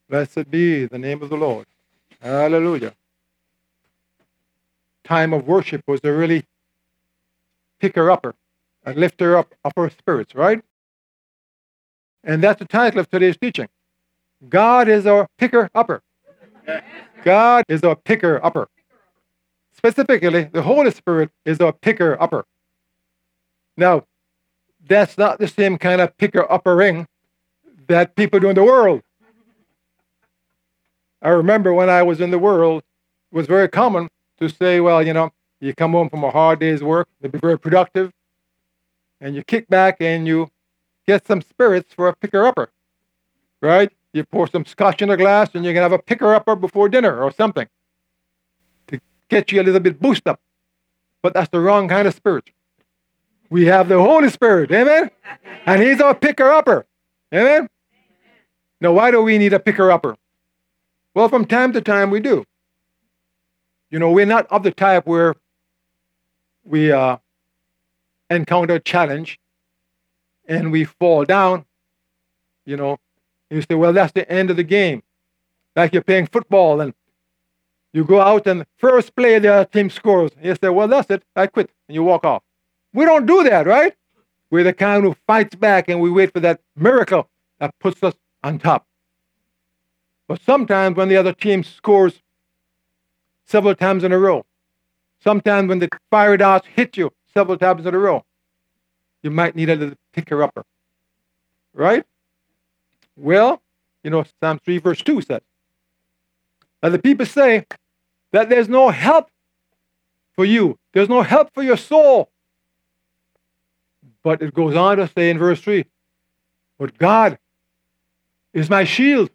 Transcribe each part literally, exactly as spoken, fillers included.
Blessed be the name of the Lord. Hallelujah. Time of worship was a really picker-upper, a lifter-up of our spirits, right? And that's the title of today's teaching. God is our picker-upper. God is our picker-upper. Specifically, the Holy Spirit is our picker-upper. Now, that's not the same kind of picker-uppering that people do in the world. I remember when I was in the world, it was very common to say, well, you know, you come home from a hard day's work, to be very productive, and you kick back and you get some spirits for a picker-upper, right? You pour some scotch in a glass and you can have a picker-upper before dinner or something to get you a little bit boost up. But that's the wrong kind of spirit. We have the Holy Spirit, amen? And He's our picker-upper, amen? Now, why do we need a picker-upper? Well, from time to time we do. You know, we're not of the type where we uh, encounter a challenge and we fall down, you know. You say, well, that's the end of the game. Like you're playing football and you go out and first play the team scores. You say, well, that's it. I quit. And you walk off. We don't do that, right? We're the kind who fights back and we wait for that miracle that puts us on top. But sometimes when the other team scores several times in a row, sometimes when the fire darts hit you several times in a row, you might need a little picker-upper, right? Well, you know, Psalm three verse two says, and the people say that there's no help for you. There's no help for your soul. But it goes on to say in verse three, but God is my shield,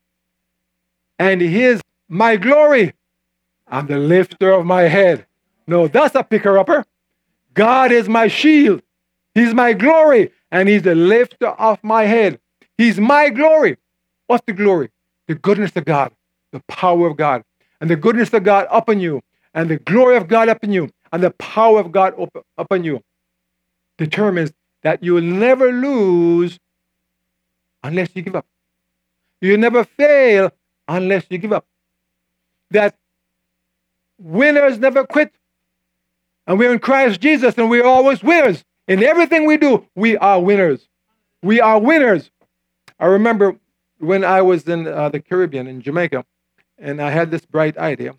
and He is my glory. I'm the lifter of my head. No, that's a picker-upper. God is my shield. He's my glory, and He's the lifter of my head. He's my glory. What's the glory? The goodness of God, the power of God, and the goodness of God upon you, and the glory of God upon you, and the power of God up, upon you determines that you will never lose unless you give up. You never fail unless you give up. That winners never quit. And we're in Christ Jesus, and we're always winners. In everything we do, we are winners. We are winners. I remember when I was in uh, the Caribbean, in Jamaica, and I had this bright idea.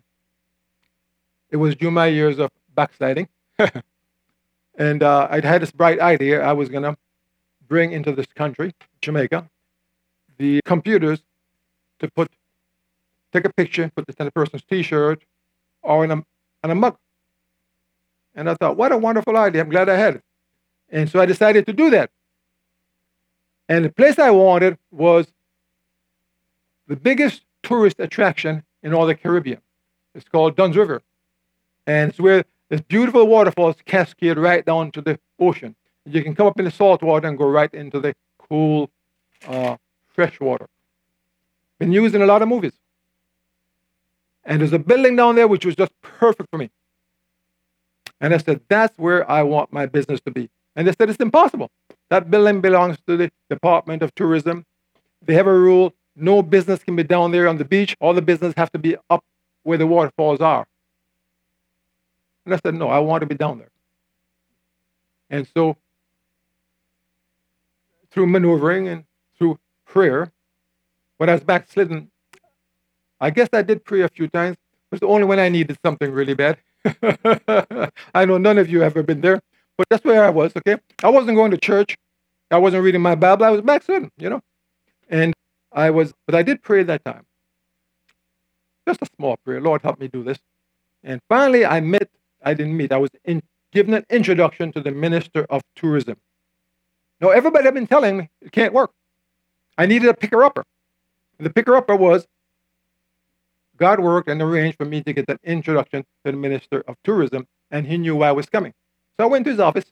It was during my years of backsliding. and uh, I'd had this bright idea. I was going to bring into this country, Jamaica, the computers to put, take a picture, put this in a person's T-shirt or in a, in a mug. And I thought, what a wonderful idea. I'm glad I had it. And so I decided to do that. And the place I wanted was the biggest tourist attraction in all the Caribbean. It's called Dunn's River. And it's where this beautiful waterfalls cascade right down to the ocean. You can come up in the salt water and go right into the cool, uh, fresh water. Been used in a lot of movies. And there's a building down there which was just perfect for me. And I said, that's where I want my business to be. And they said, it's impossible. That building belongs to the Department of Tourism. They have a rule, no business can be down there on the beach. All the business have to be up where the waterfalls are. And I said, no, I want to be down there. And so, through maneuvering and through prayer, when I was backslidden, I guess I did pray a few times. It was only when I needed something really bad. I know none of you have ever been there, but that's where I was, okay? I wasn't going to church. I wasn't reading my Bible. I was backslidden, you know? And I was, but I did pray that time. Just a small prayer. Lord, help me do this. And finally, I met, I didn't meet, I was in, given an introduction to the Minister of Tourism. Now, everybody had been telling me it can't work. I needed a picker-upper. The picker-upper was God worked and arranged for me to get that introduction to the Minister of Tourism, and he knew why I was coming. So I went to his office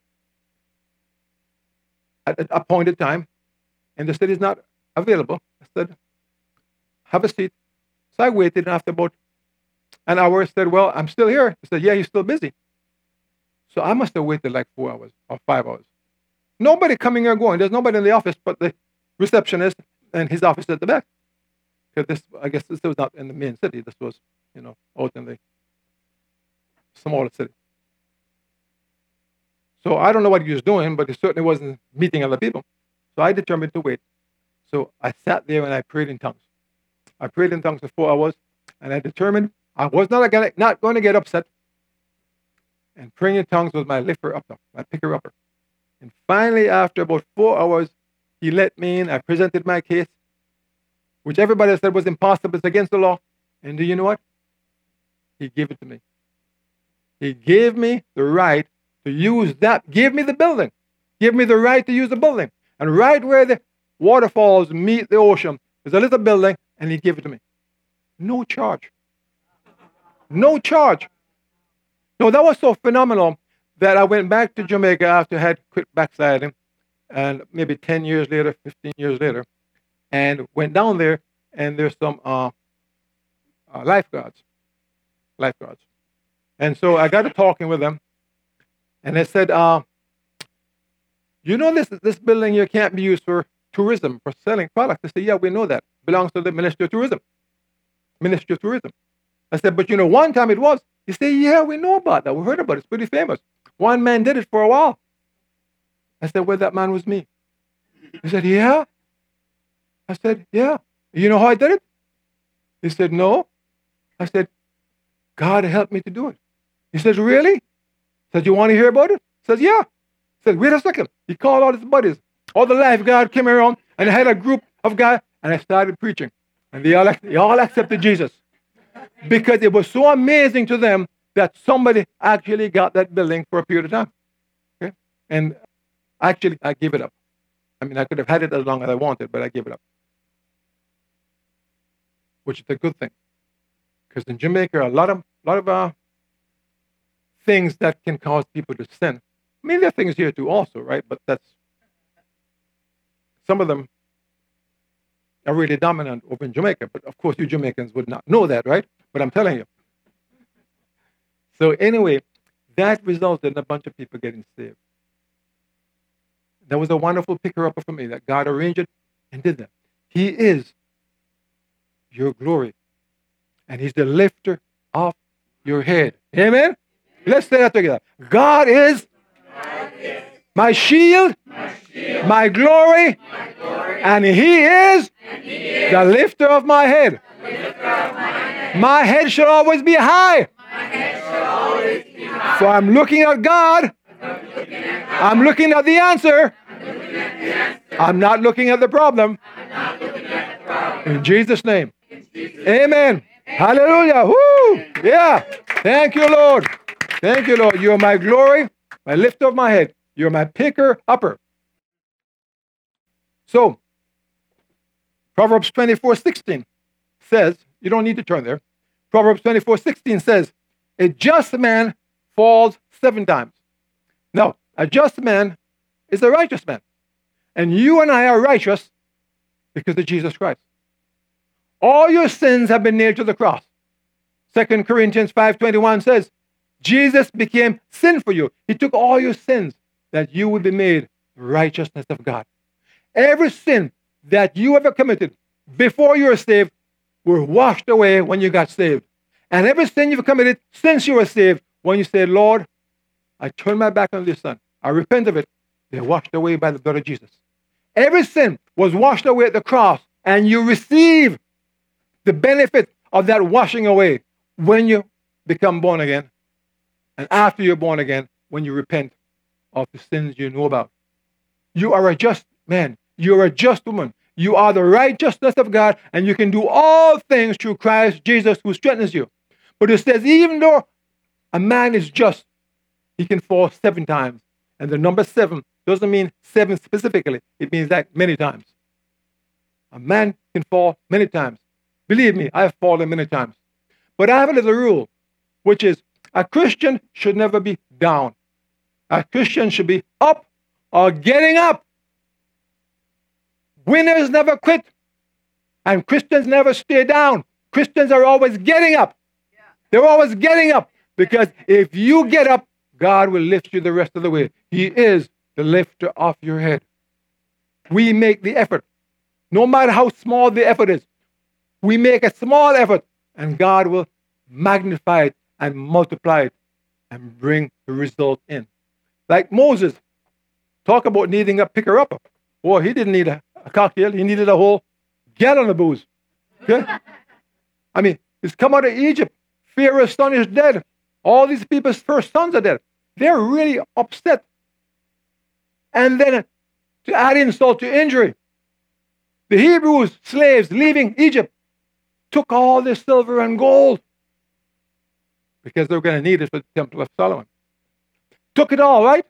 at an appointed time, and they said he's not available. I said, have a seat. So I waited, and after about an hour, I said, well, I'm still here. He said, yeah, he's still busy. So I must have waited like four hours or five hours. Nobody coming or going. There's nobody in the office but the receptionist and his office at the back. Because this, I guess this was not in the main city. This was, you know, out in the smaller city. So I don't know what he was doing, but he certainly wasn't meeting other people. So I determined to wait. So I sat there and I prayed in tongues. I prayed in tongues for four hours, and I determined I was not gonna, not going to get upset. And praying in tongues was my lifter upper, my picker upper. And finally, after about four hours, he let me in. I presented my case, which everybody said was impossible. It's against the law. And do you know what? He gave it to me. He gave me the right to use that, gave me the building, gave me the right to use the building. And right where the waterfalls meet the ocean, there's a little building, and he gave it to me. No charge. No charge. No, that was so phenomenal that I went back to Jamaica after I had quit backsliding, and maybe ten years later, fifteen years later, and went down there, and there's some uh, uh, lifeguards. Lifeguards. And so I got to talking with them, and they said, uh, you know this this building here can't be used for tourism, for selling products. I said, yeah, we know that. It belongs to the Ministry of Tourism. Ministry of Tourism. I said, but you know, one time it was. He said, yeah, we know about that. We heard about it. It's pretty famous. One man did it for a while. I said, well, that man was me. He said, yeah. I said, yeah. You know how I did it? He said, no. I said, God helped me to do it. He says, really? I said, you want to hear about it? He says, yeah. He said, wait a second. He called all his buddies. All the lifeguards came around, and I had a group of guys, and I started preaching. And they all, they all accepted Jesus. Because it was so amazing to them that somebody actually got that building for a period of time. Okay? And actually, I gave it up. I mean, I could have had it as long as I wanted, but I gave it up. Which is a good thing. Because in Jamaica, a lot of, lot of uh, things that can cause people to sin. I mean, there are things here too also, right? But that's, some of them are really dominant over in Jamaica. But of course, you Jamaicans would not know that, right? But I'm telling you. So anyway, that resulted in a bunch of people getting saved. That was a wonderful picker-upper for me, that God arranged it and did that. He is your glory. And he's the lifter of your head. Amen? Let's say that together. God is my shield, my, shield, my, glory, my glory, and he is, and he is the lifter of my head. Of my, head. my head shall always be high. Always be high. So I'm looking at God. I'm looking at, God. I'm looking at the answer. I'm, at the answer. I'm not looking at the problem. At the problem. In Jesus' name. In Jesus Amen. Amen. Hallelujah. Woo. Yeah. Thank you, Lord. Thank you, Lord. You are my glory, my lifter of my head. You're my picker upper. So, Proverbs twenty-four sixteen says, you don't need to turn there. Proverbs twenty-four sixteen says, a just man falls seven times. Now, a just man is a righteous man. And you and I are righteous because of Jesus Christ. All your sins have been nailed to the cross. Second Corinthians five twenty-one says, Jesus became sin for you. He took all your sins that you would be made the righteousness of God. Every sin that you ever committed before you were saved were washed away when you got saved. And every sin you've committed since you were saved, when you said, Lord, I turn my back on this sin, I repent of it, they're washed away by the blood of Jesus. Every sin was washed away at the cross, and you receive the benefit of that washing away when you become born again, and after you're born again, when you repent of the sins you know about. You are a just man. You are a just woman. You are the righteousness of God, and you can do all things through Christ Jesus who strengthens you. But it says, even though a man is just, he can fall seven times. And the number seven doesn't mean seven specifically. It means that many times. A man can fall many times. Believe me, I've fallen many times. But I have a little rule, which is a Christian should never be down. A Christian should be up or getting up. Winners never quit. And Christians never stay down. Christians are always getting up. Yeah. They're always getting up. Because if you get up, God will lift you the rest of the way. He is the lifter of your head. We make the effort. No matter how small the effort is. We make a small effort, and God will magnify it and multiply it and bring the result in. Like Moses, talk about needing a picker-upper. Boy, he didn't need a, a cocktail. He needed a whole gallon of booze. Okay? I mean, he's come out of Egypt. Pharaoh's son is dead. All these people's first sons are dead. They're really upset. And then to add insult to injury, the Hebrews, slaves leaving Egypt, took all their silver and gold because they were going to need it for the Temple of Solomon. Took it all, right?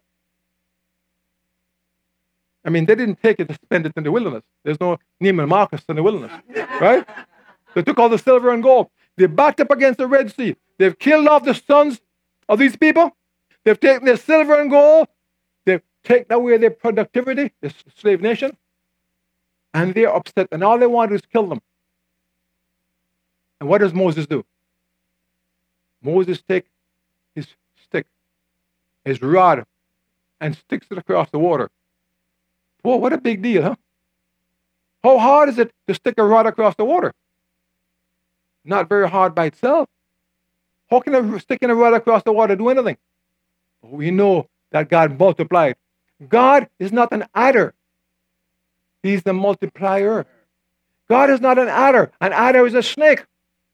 I mean, they didn't take it to spend it in the wilderness. There's no Neiman Marcus in the wilderness, right? They took all the silver and gold. They backed up against the Red Sea. They've killed off the sons of these people. They've taken their silver and gold. They've taken away their productivity, this slave nation. And they're upset. And all they want to do is kill them. And what does Moses do? Moses takes his stick, his rod, and sticks it across the water. Whoa, what a big deal, huh? How hard is it to stick a rod across the water? Not very hard by itself. How can a sticking a rod across the water do anything? We know that God multiplied. God is not an adder. He's the multiplier. God is not an adder. An adder is a snake.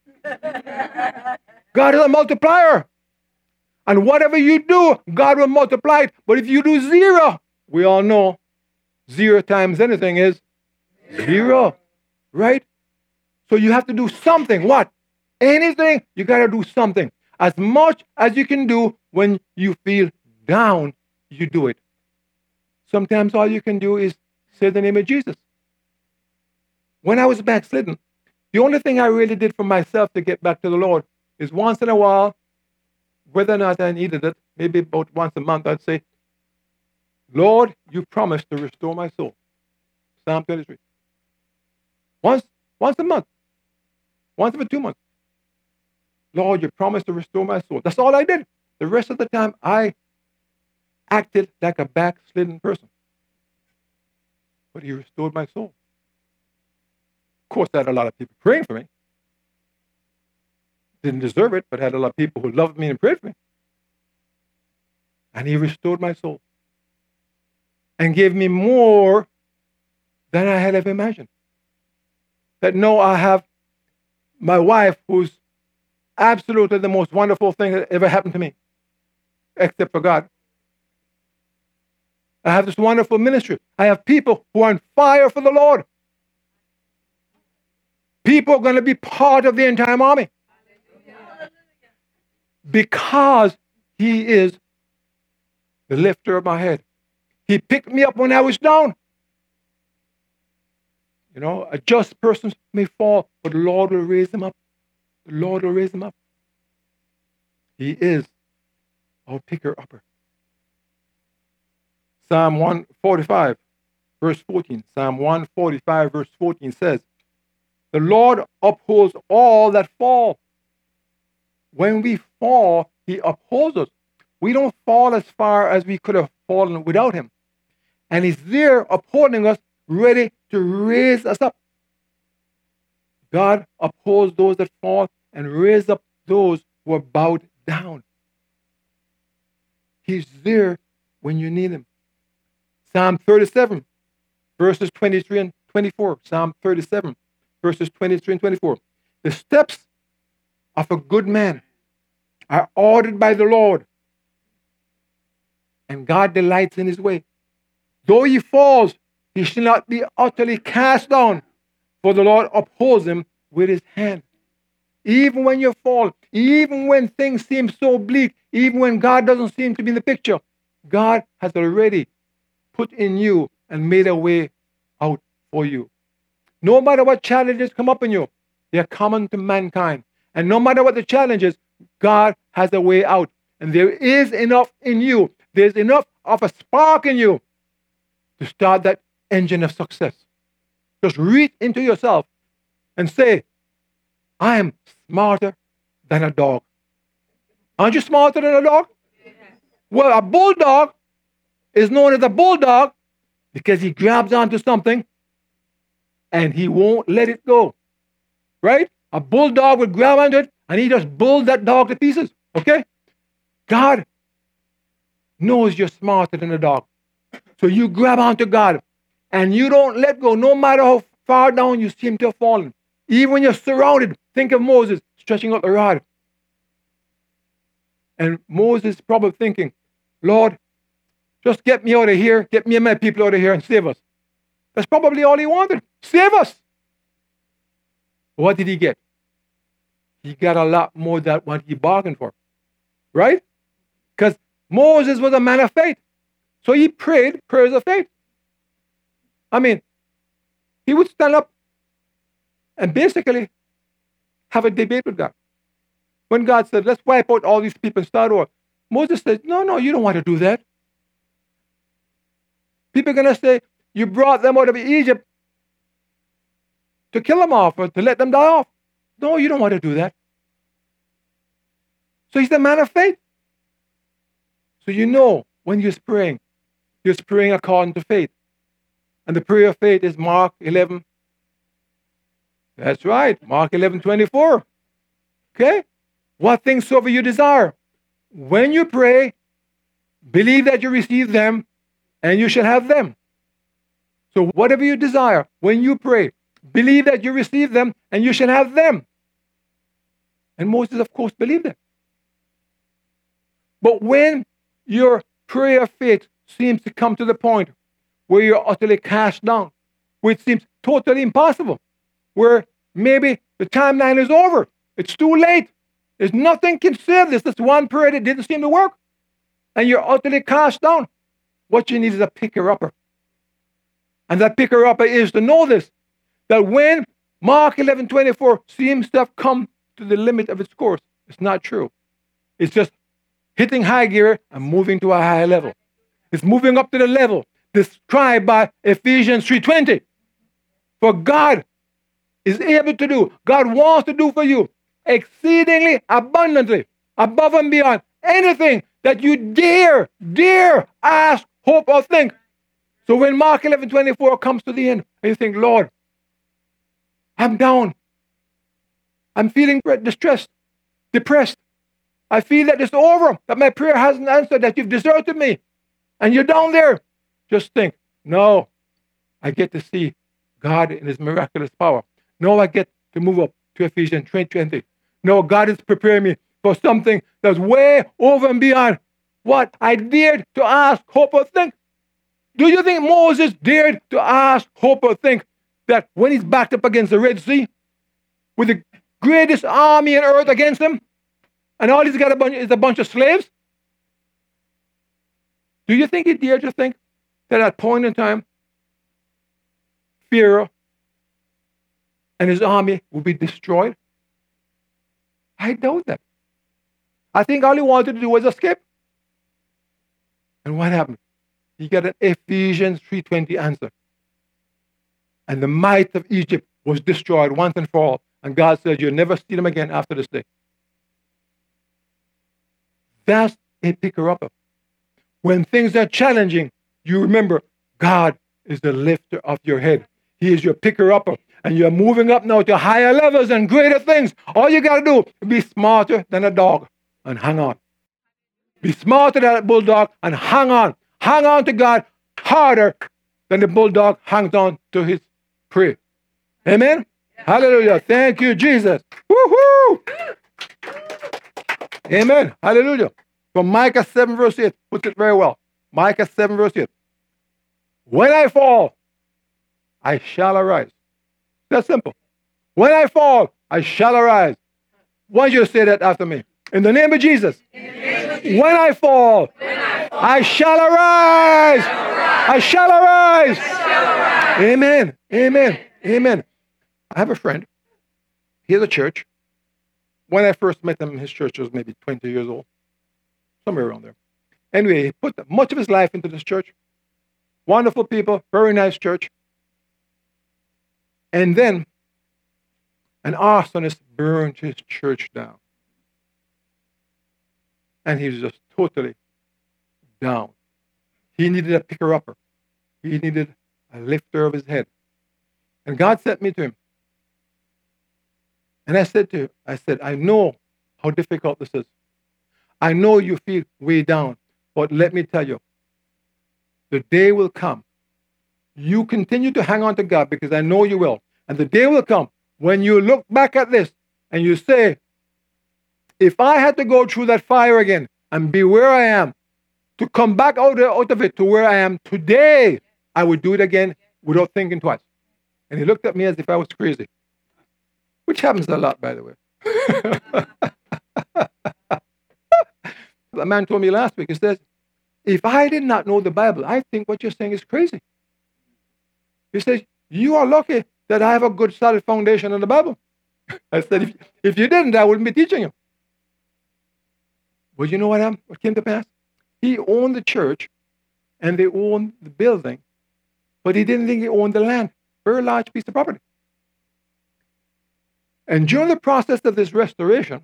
God is a multiplier. And whatever you do, God will multiply it. But if you do zero, we all know zero times anything is zero. Right? So you have to do something. What? Anything, you got to do something. As much as you can do when you feel down, you do it. Sometimes all you can do is say the name of Jesus. When I was backslidden, the only thing I really did for myself to get back to the Lord is once in a while, whether or not I needed it, maybe about once a month, I'd say, Lord, you promised to restore my soul. Psalm thirty-three. Once, once a month. Once every two months. Lord, you promised to restore my soul. That's all I did. The rest of the time, I acted like a backslidden person. But he restored my soul. Of course, I had a lot of people praying for me. Didn't deserve it, but had a lot of people who loved me and prayed for me. And he restored my soul. And gave me more than I had ever imagined. That no, I have my wife who's absolutely the most wonderful thing that ever happened to me, except for God. I have this wonderful ministry. I have people who are on fire for the Lord. People are going to be part of the entire army. Because he is the lifter of my head. He picked me up when I was down. You know, a just person may fall, but the Lord will raise him up. The Lord will raise him up. He is our picker-upper. Psalm one forty-five, verse fourteen. Psalm one forty-five, verse fourteen says, the Lord upholds all that fall. When we fall, he upholds us. We don't fall as far as we could have fallen without him. And he's there upholding us, ready to raise us up. God upholds those that fall and raises up those who are bowed down. He's there when you need him. Psalm thirty-seven, verses twenty-three and twenty-four. Psalm thirty-seven, verses twenty-three and twenty-four. The steps of a good man are ordered by the Lord, and God delights in his way. Though he falls, he shall not be utterly cast down, for the Lord upholds him with his hand. Even when you fall, even when things seem so bleak, even when God doesn't seem to be in the picture, God has already put in you and made a way out for you. No matter what challenges come up in you, they are common to mankind. And no matter what the challenges, God has a way out. And there is enough in you. There's enough of a spark in you to start that engine of success. Just reach into yourself and say, I am smarter than a dog. Aren't you smarter than a dog? Well, a bulldog is known as a bulldog because he grabs onto something and he won't let it go. right? A bulldog would grab onto it, and he just bulled that dog to pieces, okay? God knows you're smarter than a dog. So you grab onto God, and you don't let go, no matter how far down you seem to have fallen. Even when you're surrounded, think of Moses stretching out the rod. And Moses probably thinking, Lord, just get me out of here, get me and my people out of here and save us. That's probably all he wanted. Save us. What did he get? He got a lot more than what he bargained for. Right? Because Moses was a man of faith. So he prayed prayers of faith. I mean, he would stand up and basically have a debate with God. When God said, let's wipe out all these people and start over, Moses said, no, no, you don't want to do that. People are going to say, you brought them out of Egypt to kill them off or to let them die off. No, you don't want to do that. So he's the man of faith. So you know when you're praying, you're praying according to faith. And the prayer of faith is Mark eleven. That's right, Mark eleven twenty-four. Okay? What things soever you desire. When you pray, believe that you receive them, and you shall have them. So whatever you desire, when you pray, believe that you receive them, and you shall have them. And Moses, of course, believed it. But when your prayer of faith seems to come to the point where you're utterly cast down, which seems totally impossible, where maybe the timeline is over, it's too late, there's nothing can save this, this one prayer that didn't seem to work, and you're utterly cast down, what you need is a picker-upper. And that picker-upper is to know this, that when Mark eleven twenty-four seems to have come to the limit of its course, it's not true. It's just hitting high gear and moving to a higher level. It's moving up to the level described by Ephesians three twenty. For God is able to do, God wants to do for you exceedingly abundantly, above and beyond anything that you dare, dare ask, hope, or think. So when Mark eleven twenty-four comes to the end, and you think, Lord, I'm down. I'm feeling distressed, depressed. I feel that it's over, that my prayer hasn't answered, that you've deserted me, and you're down there. Just think, no, I get to see God in his miraculous power. No, I get to move up to Ephesians three twenty. No, God is preparing me for something that's way over and beyond what I dared to ask, hope, or think. Do you think Moses dared to ask, hope, or think that when he's backed up against the Red Sea, with the greatest army on earth against him, and all he's got a bunch, is a bunch of slaves? Do you think he dared to think that at that point in time, Pharaoh and his army would be destroyed? I doubt that. I think all he wanted to do was escape. And what happened? He got an Ephesians three twenty answer. And the might of Egypt was destroyed once and for all. And God said, you'll never see them again after this day. That's a picker-upper. When things are challenging, you remember God is the lifter of your head. He is your picker-upper. And you're moving up now to higher levels and greater things. All you got to do is be smarter than a dog and hang on. Be smarter than a bulldog and hang on. Hang on to God harder than the bulldog hangs on to his prey. Amen? Yeah. Hallelujah. Thank you, Jesus. Woo-hoo! Amen. Hallelujah. From Micah seven verse eight, puts it very well. Micah seven verse eight. When I fall, I shall arise. That's simple. When I fall, I shall arise. I want you to say that after me. In the name of Jesus. Name of Jesus. When I fall, when I, fall I, shall arise. I shall arise. I shall arise. Amen. Amen. Amen. I have a friend. He has a church. When I first met him, his church was maybe twenty years old. Somewhere around there. Anyway, he put much of his life into this church. Wonderful people, very nice church. And then an arsonist burned his church down. And he was just totally down. He needed a picker-upper. He needed a lifter of his head. And God sent me to him. And I said to him, I said, I know how difficult this is. I know you feel way down, but let me tell you, the day will come. You continue to hang on to God because I know you will. And the day will come when you look back at this and you say, if I had to go through that fire again and be where I am, to come back out of, out of it to where I am today, I would do it again without thinking twice. And he looked at me as if I was crazy, which happens a lot, by the way. A man told me last week, he says, if I did not know the Bible, I think what you're saying is crazy. He says, you are lucky that I have a good solid foundation in the Bible. I said, if, if you didn't, I wouldn't be teaching you. But you know what, happened? What came to pass? He owned the church and they owned the building, but he didn't think he owned the land. Very large piece of property. And during the process of this restoration,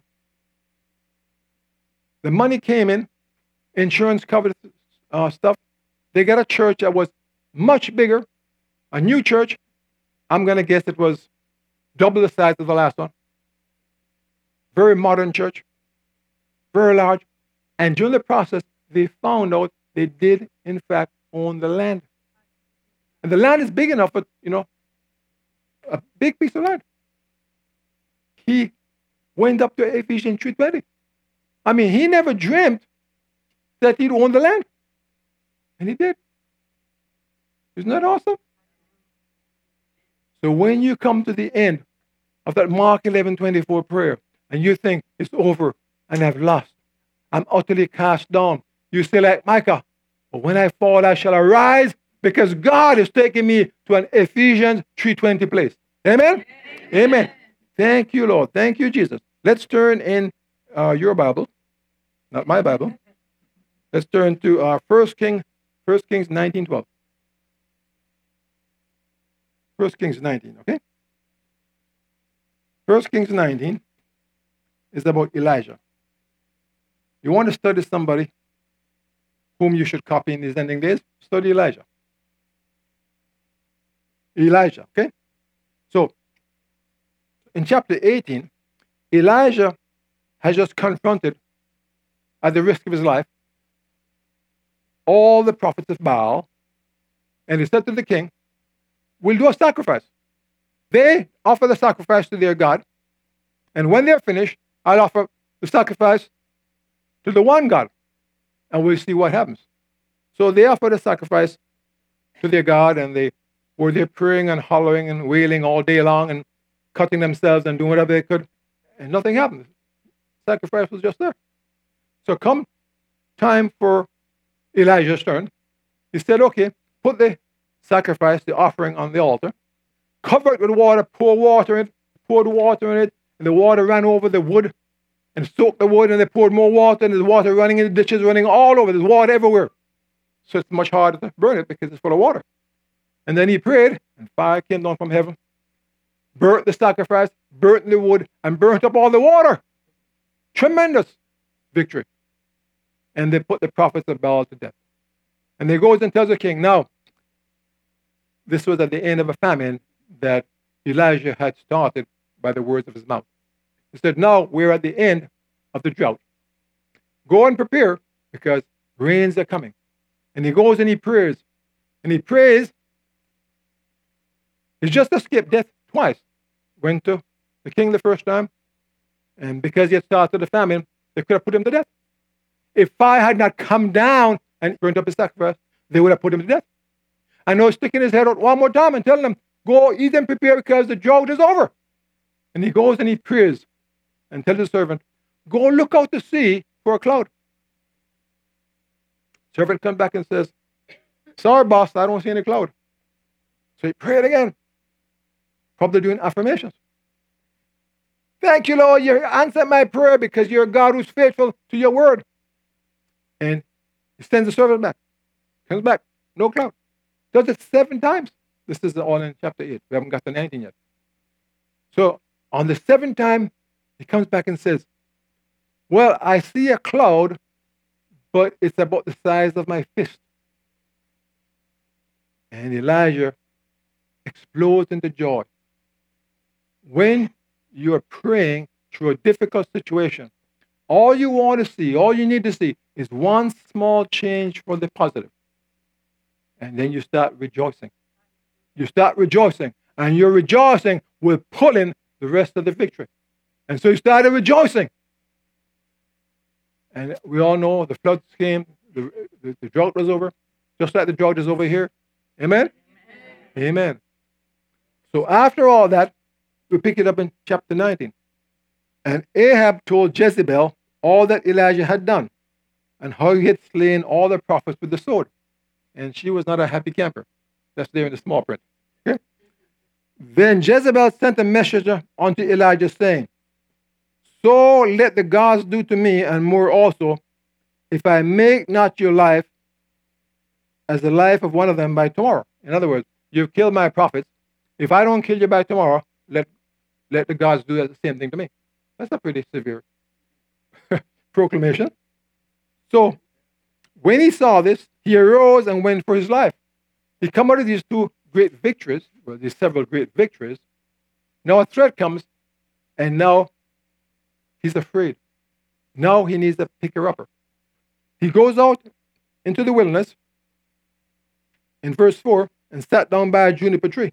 the money came in, insurance covered uh, stuff. They got a church that was much bigger, a new church. I'm going to guess it was double the size of the last one. Very modern church, very large. And during the process, they found out they did, in fact, own the land. And the land is big enough, but, you know, a big piece of land. He went up to Ephesians three twenty. I mean, he never dreamt that he'd own the land. And he did. Isn't that awesome? So when you come to the end of that Mark eleven twenty-four prayer, and you think it's over and I've lost, I'm utterly cast down, you say like Micah, but when I fall, I shall arise because God is taking me to an Ephesians three twenty place. Amen? Amen. Amen. Thank you, Lord. Thank you, Jesus. Let's turn in uh, your Bible, not my Bible. Let's turn to uh, First King, First Kings nineteen twelve. First Kings nineteen, okay? First Kings nineteen is about Elijah. You want to study somebody whom you should copy in these ending days? Study Elijah. Elijah, okay? So, in chapter eighteen, Elijah has just confronted, at the risk of his life, all the prophets of Baal, and he said to the king, we'll do a sacrifice. They offer the sacrifice to their God, and when they're finished, I'll offer the sacrifice to the one God, and we'll see what happens. So they offered a sacrifice to their God, and they were there praying and hollering and wailing all day long and cutting themselves and doing whatever they could, and nothing happened. Sacrifice was just there. So come time for Elijah's turn, he said, okay, put the sacrifice, the offering on the altar, cover it with water, pour water in it, poured water in it, and the water ran over the wood and soaked the wood, and they poured more water, and there's water running in the ditches, running all over. There's water everywhere. So it's much harder to burn it because it's full of water. And then he prayed, and fire came down from heaven, burnt the sacrifice, burnt the wood, and burnt up all the water. Tremendous victory. And they put the prophets of Baal to death. And he goes and tells the king, now, this was at the end of a famine that Elijah had started by the words of his mouth. He said, now we're at the end of the drought. Go and prepare because rains are coming. And he goes and he prays. And he prays. He's just escaped death twice. Went to the king the first time. And because he had started the famine, they could have put him to death. If fire had not come down and burnt up his sacrifice, they would have put him to death. I know he's sticking his head out one more time and telling them, go eat and prepare because the drought is over. And he goes and he prays and tells the servant, go look out to sea for a cloud. Servant comes back and says, sorry, boss, I don't see any cloud. So he prayed again, probably doing affirmations. Thank you, Lord, you answered my prayer because you're a God who's faithful to your word. And he sends the servant back. Comes back, no cloud. Does it seven times. This is all in chapter eight. We haven't got to nineteen yet. So on the seventh time, he comes back and says, well, I see a cloud, but it's about the size of my fist. And Elijah explodes into joy. When you are praying through a difficult situation, all you want to see, all you need to see is one small change for the positive. And then you start rejoicing. You start rejoicing. And your rejoicing will pull in the rest of the victory. And so you started rejoicing. And we all know the floods came, the, the, the drought was over, just like the drought is over here. Amen? Amen? Amen. So after all that, we pick it up in chapter nineteen. And Ahab told Jezebel all that Elijah had done and how he had slain all the prophets with the sword. And she was not a happy camper. That's there in the small print. Okay? Then Jezebel sent a messenger unto Elijah, saying, So let the gods do to me, and more also, if I make not your life as the life of one of them by tomorrow. In other words, you've killed my prophets. If I don't kill you by tomorrow, let, let the gods do the same thing to me. That's a pretty severe proclamation. So, when he saw this, he arose and went for his life. He come out of these two great victories, well, these several great victories. Now a threat comes, and now he's afraid. Now he needs a picker-upper. He goes out into the wilderness in verse four and sat down by a juniper tree.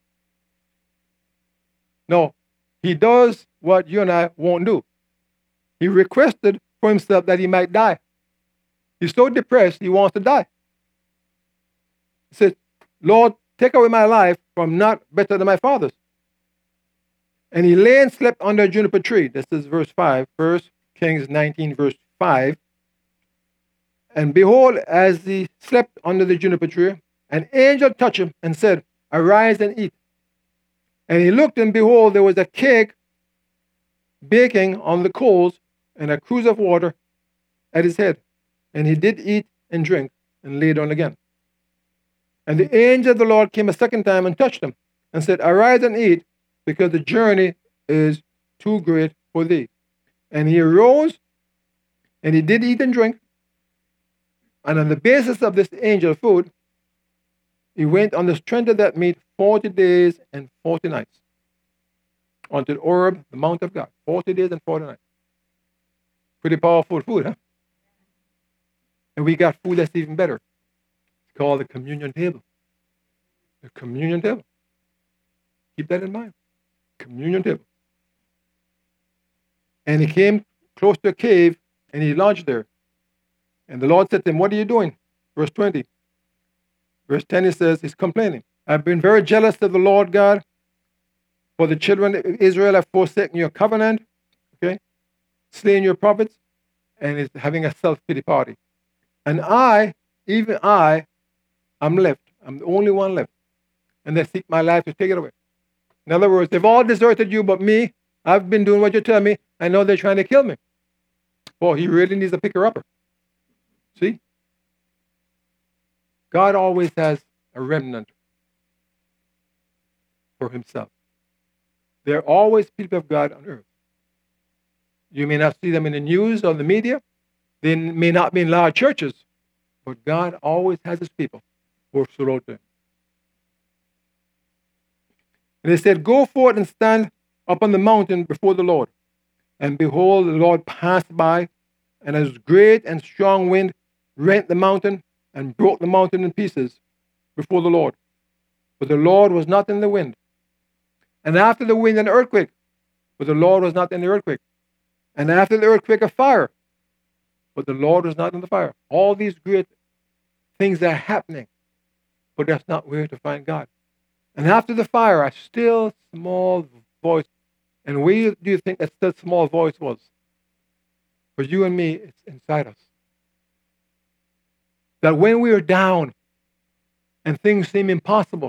No, he does what you and I won't do. He requested for himself that he might die. He's so depressed, he wants to die. He said, Lord, take away my life, for I'm not better than my fathers. And he lay and slept under a juniper tree. This is verse five, First Kings nineteen, verse five. And behold, as he slept under the juniper tree, an angel touched him and said, Arise and eat. And he looked, and behold, there was a cake baking on the coals and a cruse of water at his head. And he did eat and drink and lay down again. And the angel of the Lord came a second time and touched him and said, Arise and eat, because the journey is too great for thee. And he arose and he did eat and drink. And on the basis of this angel food, he went on the strength of that meat forty days and forty nights unto Horeb, the mount of God. Forty days and forty nights. Pretty powerful food, huh? And we got food that's even better. It's called the communion table. The communion table. Keep that in mind. Communion table. And he came close to a cave, and he lodged there. And the Lord said to him, What are you doing? Verse twenty. Verse ten, he says, he's complaining. I've been very jealous of the Lord God, for the children of Israel have forsaken your covenant, okay, slain your prophets, and is having a self-pity party. And I, even I, am left. I'm the only one left. And they seek my life to take it away. In other words, they've all deserted you but me. I've been doing what you tell me. I know they're trying to kill me. Boy, he really needs a picker-upper. See? God always has a remnant for himself. There are always people of God on earth. You may not see them in the news or the media. They may not be in large churches. But God always has his people who are throughout them. And he said, Go forth and stand up on the mountain before the Lord. And behold, the Lord passed by, and a great and strong wind rent the mountain and broke the mountain in pieces before the Lord. But the Lord was not in the wind. And after the wind, an earthquake. But the Lord was not in the earthquake. And after the earthquake, a fire. But the Lord was not in the fire. All these great things are happening. But that's not where to find God. And after the fire, a still small voice. And where do you think that still small voice was? For you and me, it's inside us. That when we are down and things seem impossible,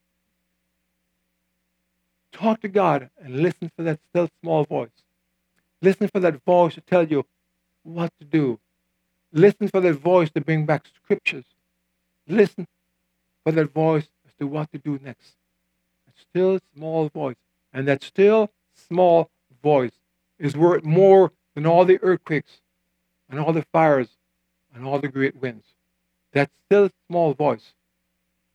talk to God and listen for that still small voice. Listen for that voice to tell you what to do. Listen for that voice to bring back scriptures. Listen for that voice as to what to do next. A still small voice. And that still small voice is worth more than all the earthquakes and all the fires and all the great winds. That still small voice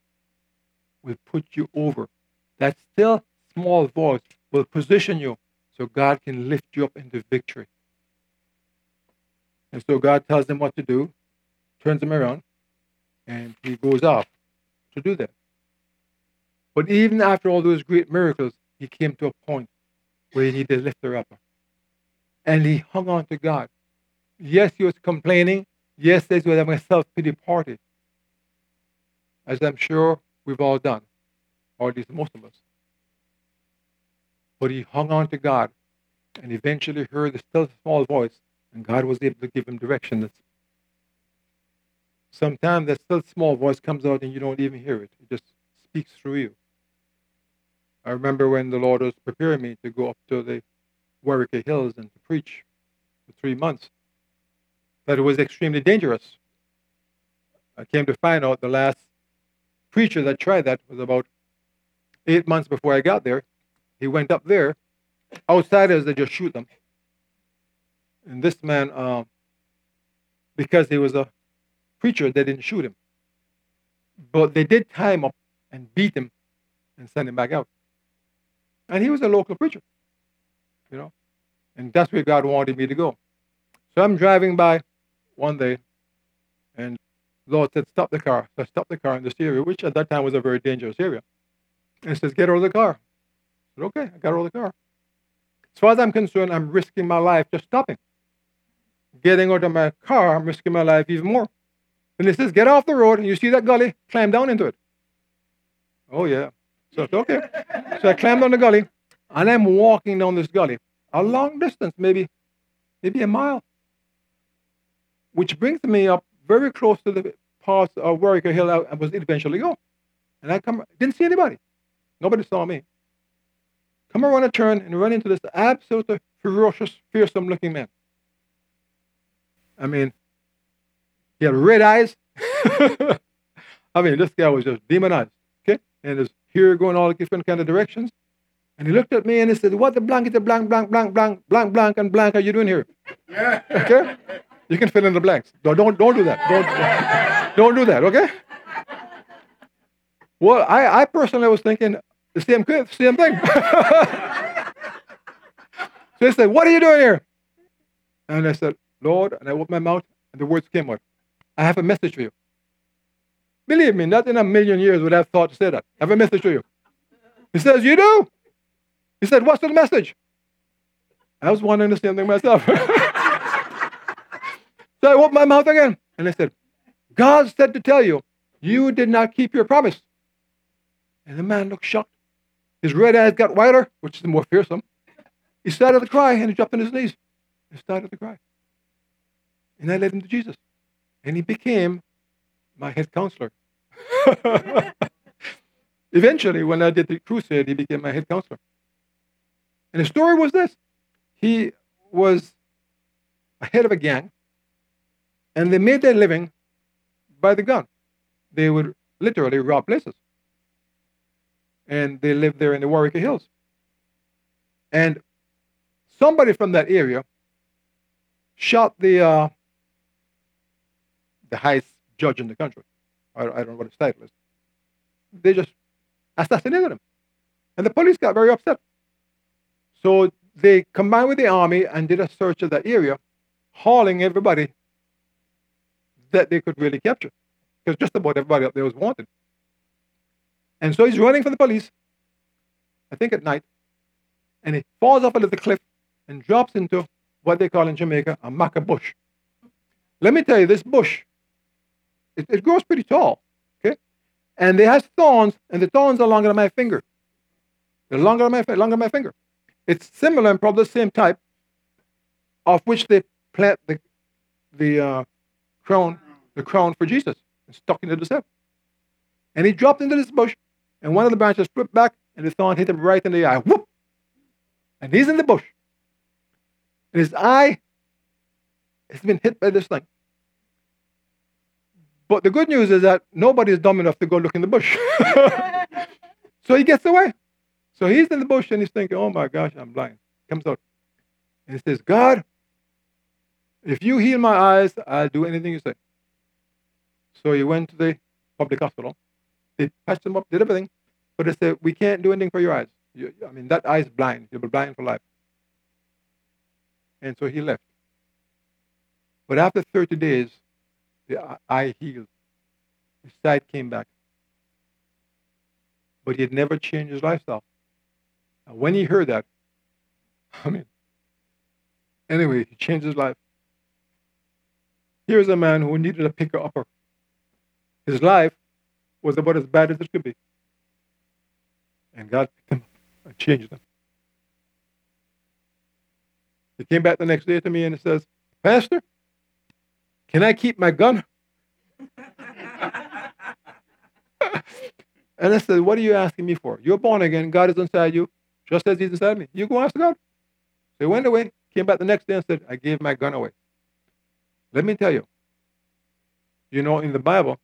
will put you over. That still small voice will position you so God can lift you up into victory. And so God tells him what to do, turns him around, and he goes off to do that. But even after all those great miracles, he came to a point where he needed to lift her up. And he hung on to God. Yes, he was complaining. Yes, he was having a self-pity party, as I'm sure we've all done, or at least most of us. But he hung on to God and eventually heard the still small voice, and God was able to give him direction. Sometimes that still small voice comes out and you don't even hear it. It just speaks through you. I remember when the Lord was preparing me to go up to the Wairika Hills and to preach for three months, that it was extremely dangerous. I came to find out the last preacher that tried that was about eight months before I got there. He went up there. Outsiders, they just shoot them. And this man, um, because he was a preacher, they didn't shoot him. But they did tie him up and beat him and send him back out. And he was a local preacher, you know. And that's where God wanted me to go. So I'm driving by one day, and the Lord said, stop the car. So I stopped the car in this area, which at that time was a very dangerous area. And he says, get out of the car. I said, okay, I got out of the car. As far as I'm concerned, I'm risking my life just stopping. Getting out of my car, I'm risking my life even more. And he says, get off the road, and you see that gully, climb down into it. Oh, yeah. So I said, okay. So I climbed down the gully, and I'm walking down this gully, a long distance, maybe, maybe a mile, which brings me up very close to the part of Wairika Hill I was eventually go. And I come, didn't see anybody. Nobody saw me. Come around a turn and run into this absolutely ferocious, fearsome looking man. I mean, he had red eyes. I mean, this guy was just demonized, okay? And his hair going all different kind of directions. And he looked at me and he said, what the blank, the blank, blank, blank, blank, blank, blank, and blank are you doing here? Okay? You can fill in the blanks. Don't, don't, don't do that. Don't, don't do that, okay? Well, I, I personally was thinking the same, same thing. So he said, what are you doing here? And I said, Lord, and I opened my mouth, and the words came out. I have a message for you. Believe me, not in a million years would I have thought to say that. I have a message for you. He says, you do? He said, what's the message? I was wondering the same thing myself. So I opened my mouth again, and I said, God said to tell you, you did not keep your promise. And the man looked shocked. His red eyes got wider, which is more fearsome. He started to cry, and he dropped on his knees. He started to cry. And I led him to Jesus. And he became my head counselor. Eventually, when I did the crusade, he became my head counselor. And the story was this. He was a head of a gang, and they made their living by the gun. They would literally rob places. And they lived there in the Wairika Hills. And somebody from that area shot the uh, the highest judge in the country. I, I don't know what his title is. They just assassinated him. And the police got very upset. So they combined with the army and did a search of that area, hauling everybody that they could really capture. Because just about everybody up there was wanted. And so he's running from the police, I think at night, and he falls off a little cliff and drops into what they call in Jamaica a maca bush. Let me tell you, this bush, it, it grows pretty tall, okay? And it has thorns, and the thorns are longer than my finger. They're longer than my, longer than my finger. It's similar and probably the same type of which they plant the, the uh, crown, the crown for Jesus, and stuck into the step. And he dropped into this bush, and one of the branches flipped back, and the thorn hit him right in the eye. Whoop! And he's in the bush. And his eye has been hit by this thing. But the good news is that nobody is dumb enough to go look in the bush. So he gets away. So he's in the bush, and he's thinking, oh my gosh, I'm blind. Comes out. And he says, God, if you heal my eyes, I'll do anything you say. So he went to the public hospital. They patched him up, did everything. But they said, we can't do anything for your eyes. You, I mean, that eye is blind. You'll be blind for life. And so he left. But after thirty days, the eye healed. His sight came back. But he had never changed his lifestyle. And when he heard that, I mean, anyway, he changed his life. Here's a man who needed a picker-upper. His life was about as bad as it could be. And God picked him and changed him. He came back the next day to me and he says, Pastor, can I keep my gun? And I said, what are you asking me for? You're born again. God is inside you, just as he's inside me. You go ask God. So he went away, came back the next day and said, I gave my gun away. Let me tell you, you know, in the Bible,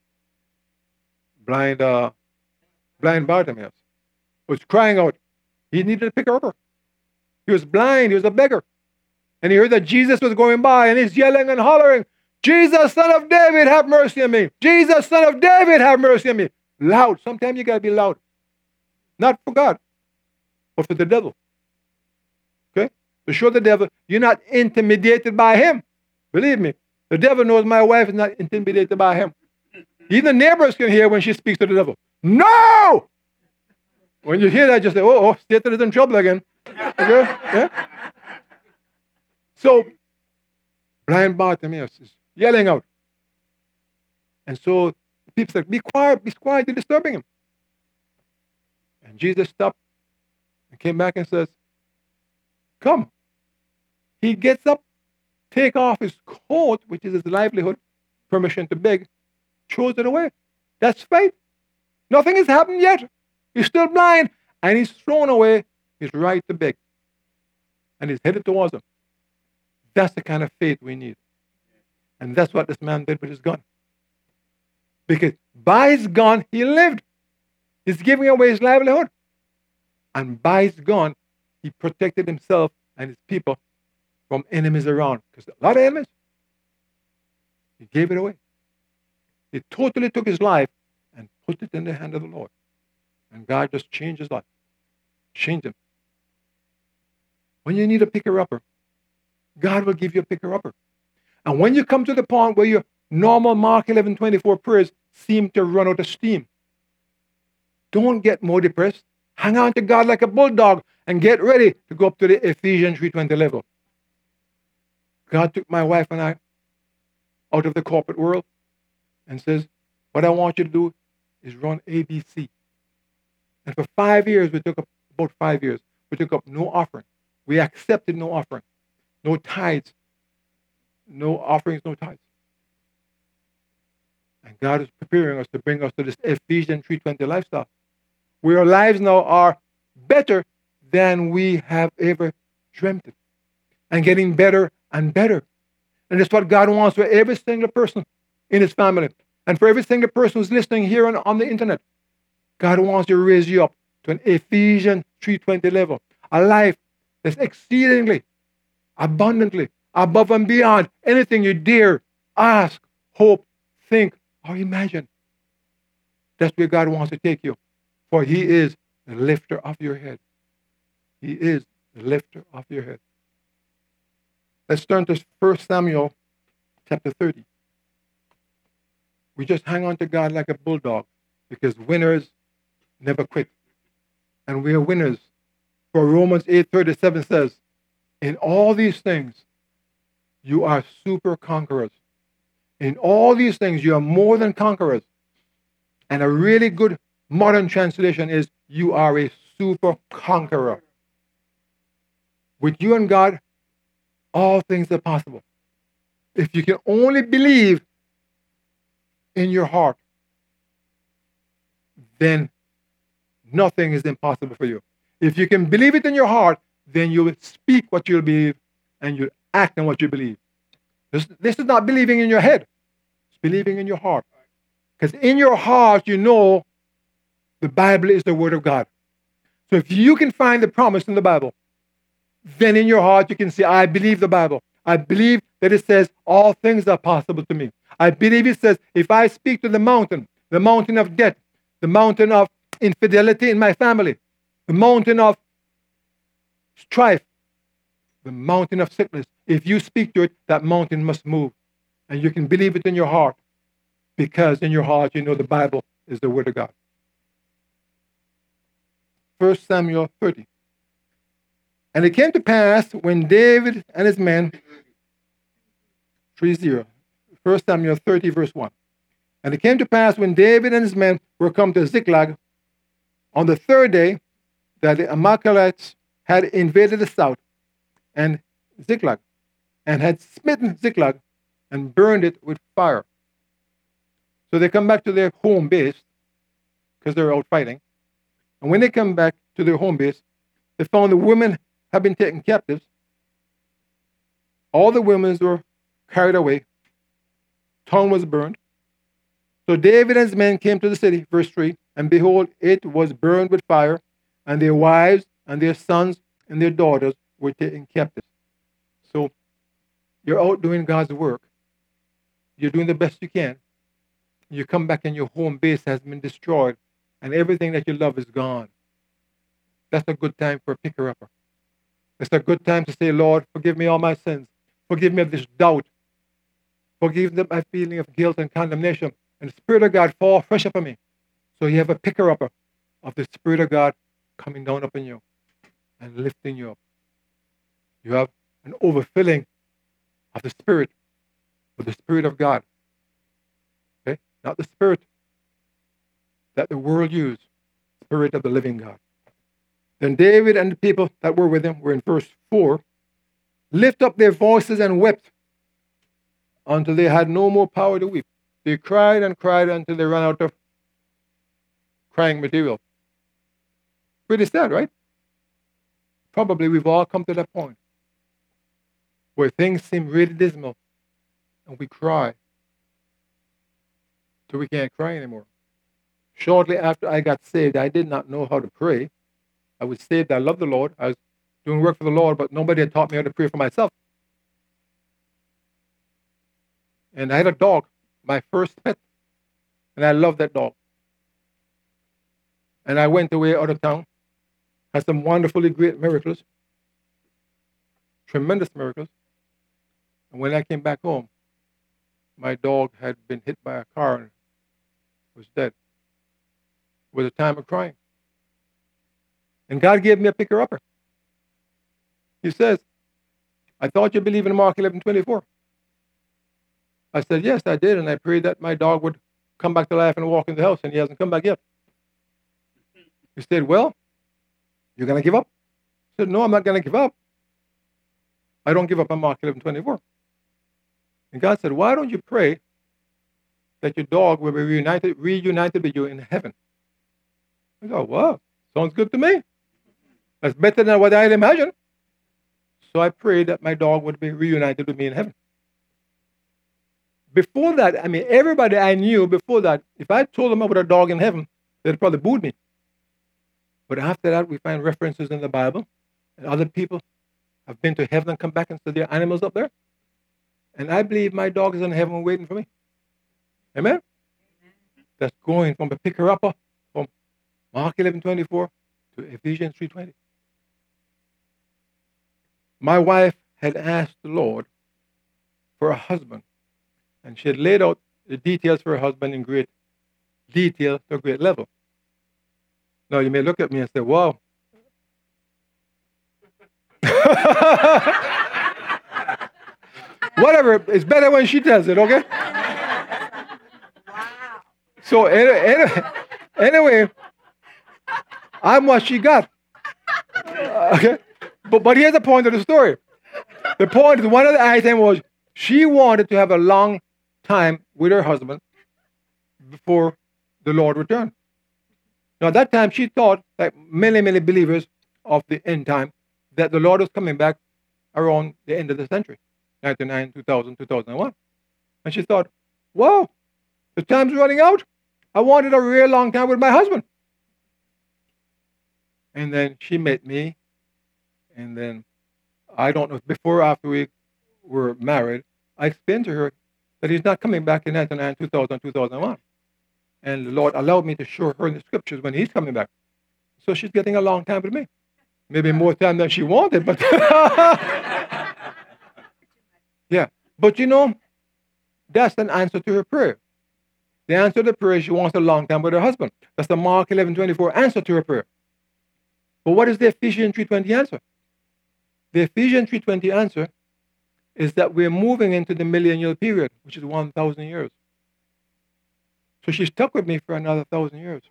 blind uh, blind Bartimaeus was crying out. He needed a picker-upper. He was blind. He was a beggar. And he heard that Jesus was going by and he's yelling and hollering, Jesus, son of David, have mercy on me. Jesus, son of David, have mercy on me. Loud. Sometimes you got to be loud. Not for God, but for the devil. Okay? To show the devil you're not intimidated by him. Believe me, the devil knows my wife is not intimidated by him. Even neighbors can hear when she speaks to the devil. No! When you hear that, just say, oh, oh, Satan is in trouble again. Okay? Yeah? So, blind Bartimaeus is yelling out. And so, people said, be quiet, be quiet, you're disturbing him. And Jesus stopped and came back and says, come. He gets up, take off his coat, which is his livelihood, permission to beg, throws it away. That's faith. Nothing has happened yet. He's still blind, and he's thrown away his right to beg. And he's headed towards him. That's the kind of faith we need. And that's what this man did with his gun. Because by his gun, he lived. He's giving away his livelihood. And by his gun, he protected himself and his people from enemies around. Because a lot of enemies. He gave it away. He totally took his life and put it in the hand of the Lord. And God just changed his life. Changed him. When you need a picker-upper, God will give you a picker-upper. And when you come to the point where your normal Mark eleven twenty-four prayers seem to run out of steam, don't get more depressed. Hang on to God like a bulldog and get ready to go up to the Ephesians three twenty level. God took my wife and I out of the corporate world and says, what I want you to do is run A B C. And for five years, we took up, about five years, we took up no offering. We accepted no offering, no tithes, no offerings, no tithes. And God is preparing us to bring us to this Ephesians three twenty lifestyle, where our lives now are better than we have ever dreamt it, and getting better and better. And that's what God wants for every single person in his family, and for every single person who's listening here on, on the internet. God wants to raise you up to an Ephesians three twenty level, a life that's exceedingly, abundantly, above and beyond anything you dare ask, hope, think, or imagine. That's where God wants to take you. For he is the lifter of your head. He is the lifter of your head. Let's turn to First Samuel chapter thirty. We just hang on to God like a bulldog because winners never quit. And we are winners. For Romans eight thirty-seven says, in all these things, you are super conquerors. In all these things, you are more than conquerors. And a really good modern translation is, you are a super conqueror. With you and God, all things are possible. If you can only believe in your heart, then nothing is impossible for you. If you can believe it in your heart, then you will speak what you believe and you'll act on what you believe. This, this is not believing in your head. It's believing in your heart. Because in your heart, you know the Bible is the Word of God. So if you can find the promise in the Bible, then in your heart you can say, I believe the Bible. I believe that it says all things are possible to me. I believe it says if I speak to the mountain, the mountain of death, the mountain of infidelity in my family, the mountain of strife, the mountain of sickness. If you speak to it, that mountain must move. And you can believe it in your heart, because in your heart you know the Bible is the Word of God. First Samuel thirty. And it came to pass when David and his men, three zero, First Samuel thirty, verse one. And it came to pass when David and his men were come to Ziklag on the third day, that the Amalekites had invaded the south and Ziklag, and had smitten Ziklag and burned it with fire. So they come back to their home base, because they're out fighting. And when they come back to their home base, they found the women had been taken captives. All the women were carried away. Town was burned. So David and his men came to the city, verse three, and behold, it was burned with fire, and their wives and their sons and their daughters were taken captives. So you're out doing God's work. You're doing the best you can. You come back and your home base has been destroyed, and everything that you love is gone. That's a good time for a picker-upper. It's a good time to say, Lord, forgive me all my sins. Forgive me of this doubt. Forgive me my feeling of guilt and condemnation. And the Spirit of God fall fresh upon me. So you have a picker-upper of the Spirit of God coming down upon you and lifting you up. You have an overfilling of the Spirit, with the Spirit of God. Okay? Not the Spirit that the world used, Spirit of the living God. Then David and the people that were with him, were in verse four, lift up their voices and wept until they had no more power to weep. They cried and cried until they ran out of crying material. Pretty sad, right? Probably we've all come to that point where things seem really dismal and we cry till we can't cry anymore. Shortly after I got saved, I did not know how to pray. I was saved. I loved the Lord. I was doing work for the Lord, but nobody had taught me how to pray for myself. And I had a dog, my first pet, and I loved that dog. And I went away out of town, had some wonderfully great miracles, tremendous miracles. And when I came back home, my dog had been hit by a car and was dead. It was a time of crying. And God gave me a picker-upper. He says, I thought you believed in Mark eleven twenty-four. I said, yes, I did, and I prayed that my dog would come back to life and walk in the house, and he hasn't come back yet. He said, well, you're going to give up? I said, no, I'm not going to give up. I don't give up on Mark eleven twenty-four. And God said, why don't you pray that your dog will be reunited, reunited with you in heaven? I go, wow, sounds good to me. That's better than what I had imagined. So I prayed that my dog would be reunited with me in heaven. Before that, I mean, everybody I knew before that, if I told them about a dog in heaven, they'd probably booed me. But after that, we find references in the Bible, and other people have been to heaven and come back and said there are animals up there. And I believe my dog is in heaven waiting for me. Amen? Amen. That's going from a picker-upper from Mark eleven twenty-four to Ephesians three twenty. My wife had asked the Lord for a husband, and she had laid out the details for her husband in great detail to a great level. Now, you may look at me and say, wow. Whatever, it's better when she tells it, okay? Wow. So, anyway, anyway, I'm what she got. Okay? But, but here's the point of the story. The point is, one of the items was she wanted to have a long time with her husband before the Lord returned. Now, at that time, she thought, like many, many believers of the end time, that the Lord was coming back around the end of the century, ninety-nine, two thousand, two thousand one. And she thought, wow, the time's running out. I wanted a real long time with my husband. And then she met me. And then, I don't know, before or after we were married, I explained to her that he's not coming back in ninety-nine, two thousand, two thousand one. And the Lord allowed me to show her in the scriptures when he's coming back. So she's getting a long time with me. Maybe more time than she wanted, but yeah. But you know, that's an answer to her prayer. The answer to the prayer is she wants a long time with her husband. That's the Mark eleven twenty-four answer to her prayer. But what is the Ephesians three twenty answer? The Ephesians three twenty answer is that we're moving into the millennial period, which is one thousand years. So she's stuck with me for another thousand years.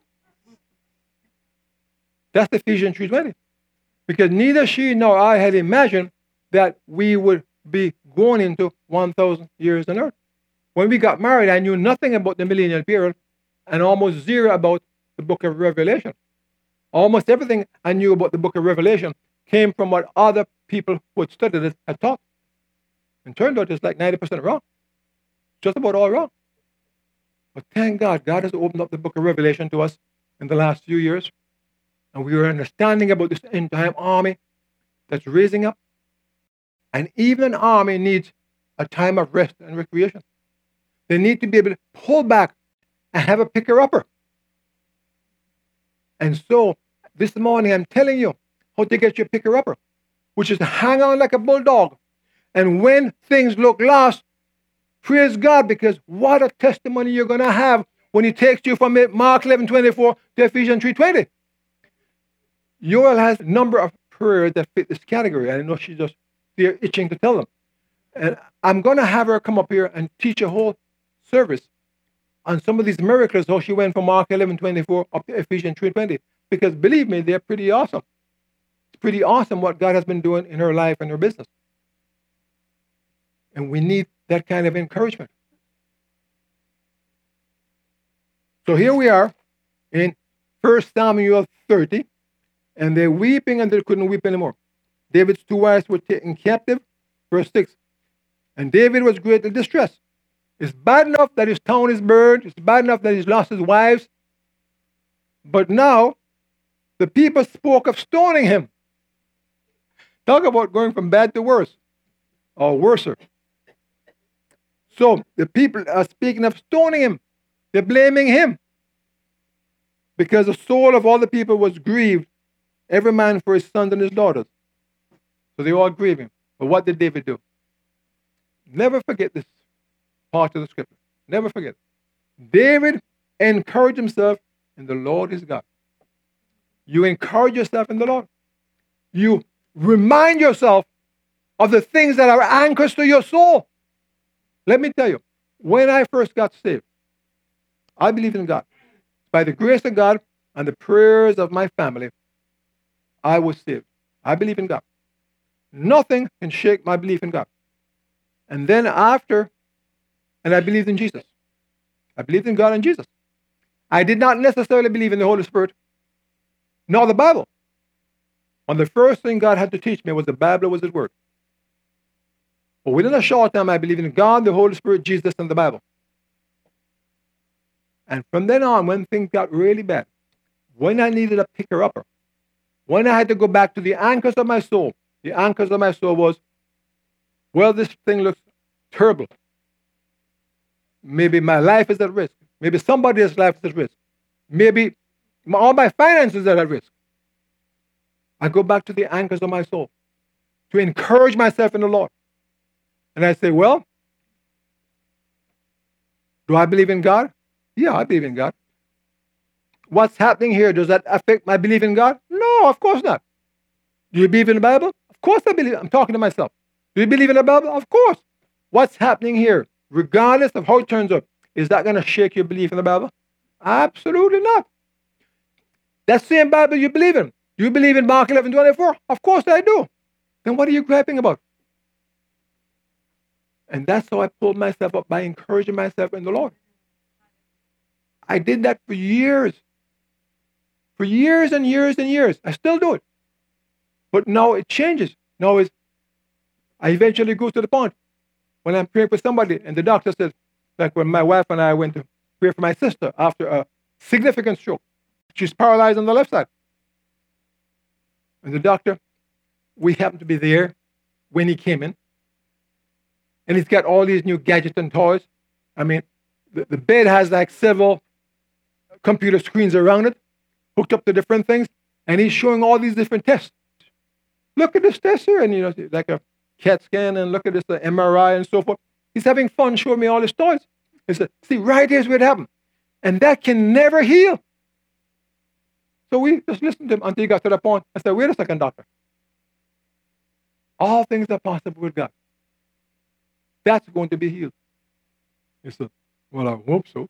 That's Ephesians three twenty. Because neither she nor I had imagined that we would be going into one thousand years on earth. When we got married, I knew nothing about the millennial period and almost zero about the book of Revelation. Almost everything I knew about the book of Revelation came from what other people who had studied it had taught. And turned out it's like ninety percent wrong. Just about all wrong. But thank God, God has opened up the book of Revelation to us in the last few years. And we are understanding about this end-time army that's raising up. And even an army needs a time of rest and recreation. They need to be able to pull back and have a picker-upper. And so, this morning I'm telling you how to get your picker-upper, which is to hang on like a bulldog. And when things look lost, praise God, because what a testimony you're going to have when he takes you from Mark eleven twenty-four to Ephesians three twenty. Yoel has a number of prayers that fit this category. I know she's just there itching to tell them. And I'm going to have her come up here and teach a whole service on some of these miracles, how she went from Mark eleven twenty-four up to Ephesians three twenty. Because believe me, they're pretty awesome. It's pretty awesome what God has been doing in her life and her business. And we need that kind of encouragement. So here we are in First Samuel thirty, and they're weeping and they couldn't weep anymore. David's two wives were taken captive. Verse six. And David was greatly distressed. It's bad enough that his town is burned. It's bad enough that he's lost his wives. But now, the people spoke of stoning him. Talk about going from bad to worse, or worser. So the people are speaking of stoning him. They're blaming him. Because the soul of all the people was grieved, every man for his sons and his daughters. So they all grieving. But what did David do? Never forget this part of the scripture. Never forget. David encouraged himself in the Lord his God. You encourage yourself in the Lord. You remind yourself of the things that are anchors to your soul. Let me tell you, when I first got saved, I believed in God. By the grace of God and the prayers of my family, I was saved. I believe in God. Nothing can shake my belief in God. And then after, and I believed in Jesus. I believed in God and Jesus. I did not necessarily believe in the Holy Spirit, nor the Bible. And the first thing God had to teach me was the Bible was his word. But within a short time, I believed in God, the Holy Spirit, Jesus, and the Bible. And from then on, when things got really bad, when I needed a picker-upper, when I had to go back to the anchors of my soul, the anchors of my soul was, well, this thing looks terrible. Maybe my life is at risk. Maybe somebody else's life is at risk. Maybe my, all my finances are at risk. I go back to the anchors of my soul to encourage myself in the Lord. And I say, well, do I believe in God? Yeah, I believe in God. What's happening here, does that affect my belief in God? No, of course not. Do you believe in the Bible? Of course I believe. I'm talking to myself. Do you believe in the Bible? Of course. What's happening here, regardless of how it turns out, is that going to shake your belief in the Bible? Absolutely not. That same Bible you believe in. Do you believe in Mark eleven twenty-four? Of course I do. Then what are you griping about? And that's how I pulled myself up, by encouraging myself in the Lord. I did that for years. For years and years and years. I still do it. But now it changes. Now it's, I eventually go to the point when I'm praying for somebody and the doctor says, like when my wife and I went to pray for my sister after a significant stroke. She's paralyzed on the left side. And the doctor, we happened to be there when he came in. And he's got all these new gadgets and toys. I mean, the, the bed has like several computer screens around it, hooked up to different things. And he's showing all these different tests, look at this test here, and you know, like a CAT scan, and look at this uh, M R I and so forth. He's having fun showing me all his toys. He said, see, right here's where it happened. And that can never heal. So we just listened to him until he got to the point. I said, wait a second, doctor. All things are possible with God. That's going to be healed. He said, well, I hope so.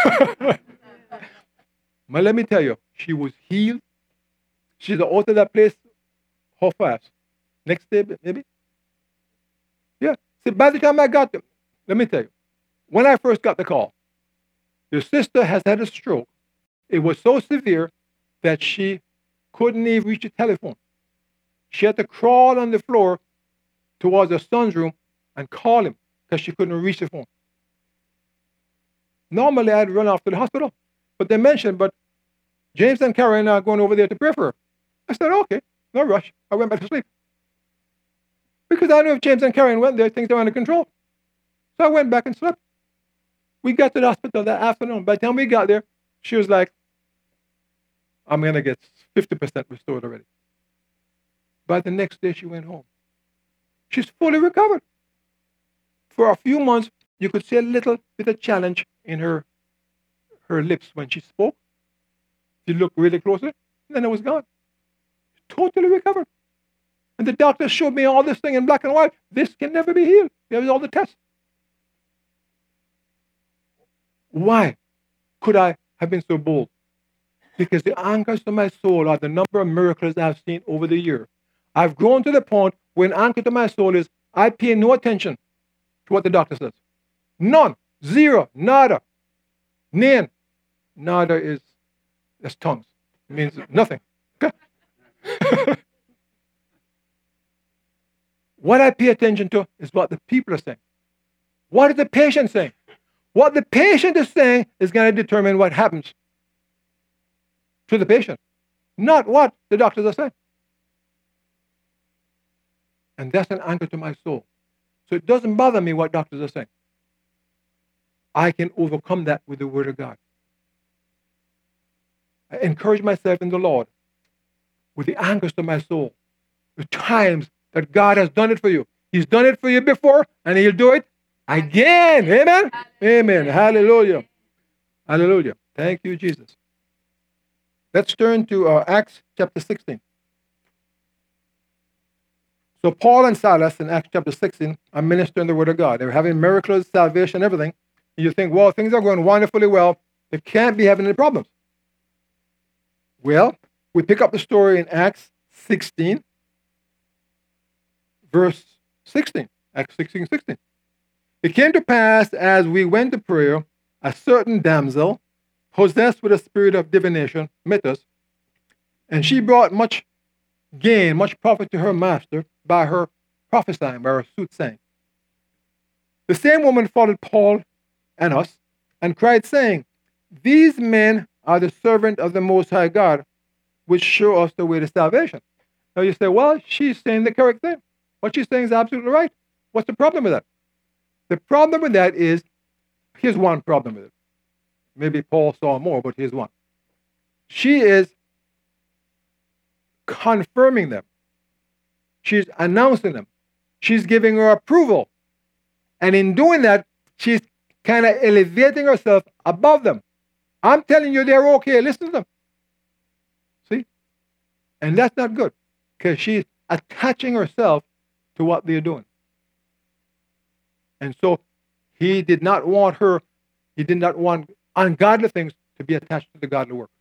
But let me tell you, she was healed. She's out of that place. How fast? Next day, maybe? Yeah. See, by the time I got there, let me tell you, when I first got the call, your sister has had a stroke. It was so severe that she couldn't even reach the telephone. She had to crawl on the floor towards her son's room and call him because she couldn't reach the phone. Normally, I'd run off to the hospital. But they mentioned, but James and Karen are going over there to pray for her. I said, okay, no rush. I went back to sleep. Because I knew if James and Karen went there, things were under control. So I went back and slept. We got to the hospital that afternoon. By the time we got there, she was like, I'm going to get fifty percent restored already. By the next day, she went home. She's fully recovered. For a few months, you could see a little bit of challenge in her, her lips when she spoke. If you look really closer, then it was gone. Totally recovered. And the doctor showed me all this thing in black and white. This can never be healed. There was all the tests. Why could I have been so bold? Because the anchors to my soul are the number of miracles I've seen over the year. I've grown to the point where an anchor to my soul is I pay no attention to what the doctor says. None. Zero. Nada. None. Nada is, is tongues. It means nothing. Okay? What I pay attention to is what the people are saying. What is the patient saying? What the patient is saying is going to determine what happens to the patient, not what the doctors are saying. And that's an anchor to my soul. So it doesn't bother me what doctors are saying. I can overcome that with the Word of God. I encourage myself in the Lord with the anchors to my soul. The times that God has done it for you. He's done it for you before, and He'll do it again. Amen? Amen. Hallelujah. Hallelujah. Thank you, Jesus. Let's turn to uh, Acts chapter sixteen. So Paul and Silas in Acts chapter sixteen are ministering the Word of God. They're having miracles, salvation, everything. And you think, well, things are going wonderfully well. They can't be having any problems. Well, we pick up the story in Acts sixteen, verse sixteen. Acts sixteen, sixteen. It came to pass as we went to prayer, a certain damsel, possessed with a spirit of divination, met us, and she brought much gain, much profit to her master by her prophesying, by her soothsaying. The same woman followed Paul and us and cried, saying, these men are the servant of the Most High God, which show us the way to salvation. Now you say, well, she's saying the correct thing. What she's saying is absolutely right. What's the problem with that? The problem with that is, here's one problem with it. Maybe Paul saw more, but here's one. She is confirming them. She's announcing them. She's giving her approval. And in doing that, she's kind of elevating herself above them. I'm telling you they're okay. Listen to them. See? And that's not good, because she's attaching herself to what they're doing. And so he did not want her, he did not want ungodly things to be attached to the godly work.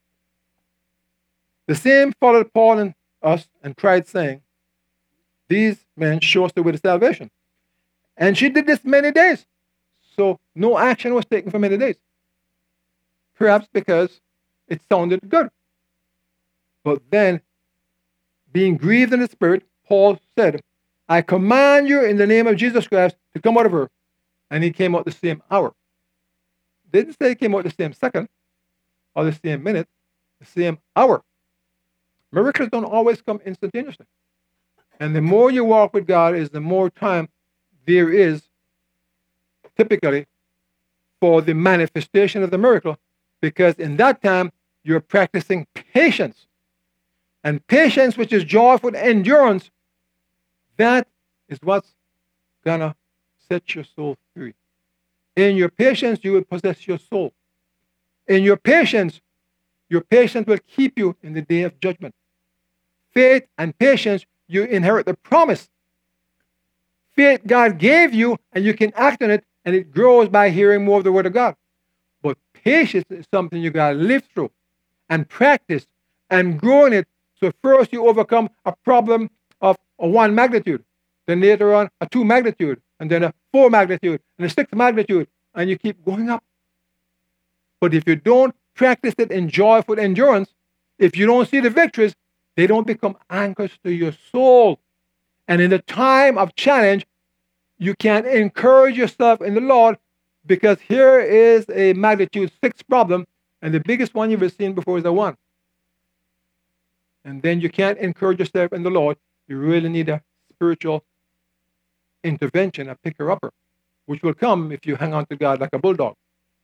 The same followed Paul and us and cried, saying, these men show us the way to salvation. And she did this many days. So no action was taken for many days. Perhaps because it sounded good. But then, being grieved in the spirit, Paul said, I command you in the name of Jesus Christ to come out of her. And he came out the same hour. Didn't say he came out the same second or the same minute, the same hour. Miracles don't always come instantaneously. And the more you walk with God is the more time there is typically for the manifestation of the miracle, because in that time you're practicing patience. And patience, which is joyful endurance, that is what's gonna set your soul free. In your patience, you will possess your soul. In your patience, your patience will keep you in the day of judgment. Faith and patience, you inherit the promise. Faith God gave you, and you can act on it, and it grows by hearing more of the Word of God. But patience is something you got to live through and practice and grow in it. So first you overcome a problem of a one magnitude, then later on a two magnitude, and then a four magnitude, and a six magnitude, and you keep going up. But if you don't practice it in joyful endurance, if you don't see the victories, they don't become anchors to your soul. And in the time of challenge, you can encourage yourself in the Lord, because here is a magnitude six problem, and the biggest one you've ever seen before is a one. And then you can't encourage yourself in the Lord. You really need a spiritual intervention, a picker-upper, which will come if you hang on to God like a bulldog.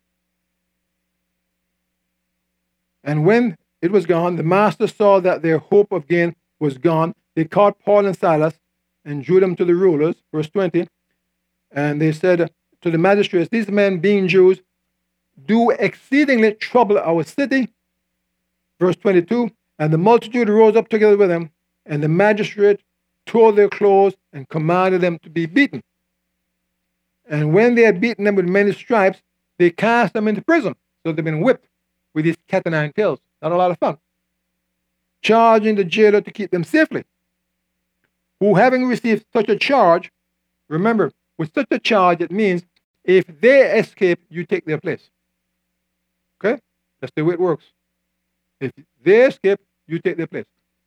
And when it was gone, the master saw that their hope of gain was gone. They caught Paul and Silas and drew them to the rulers, verse twenty. And they said to the magistrates, these men, being Jews, do exceedingly trouble our city. Verse twenty-two, and the multitude rose up together with them, and the magistrate tore their clothes and commanded them to be beaten. And when they had beaten them with many stripes, they cast them into prison. So they've been whipped with these cat o' nine tails. Not a lot of fun. Charging the jailer to keep them safely. Who, having received such a charge, remember, with such a charge, it means if they escape, you take their place. Okay? That's the way it works. If they escape, you take their place.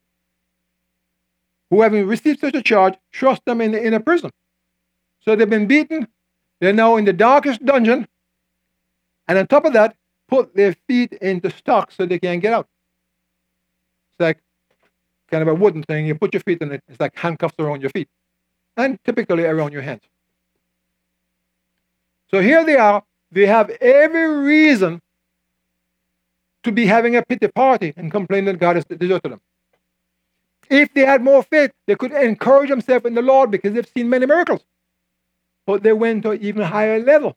Who, having received such a charge, thrust them in the inner prison. So they've been beaten. They're now in the darkest dungeon. And on top of that, put their feet into stocks so they can't get out. It's like kind of a wooden thing. You put your feet in it. It's like handcuffs around your feet. And typically around your hands. So here they are. They have every reason to be having a pity party and complain that God has deserted them. If they had more faith, they could encourage themselves in the Lord because they've seen many miracles. But they went to an even higher level.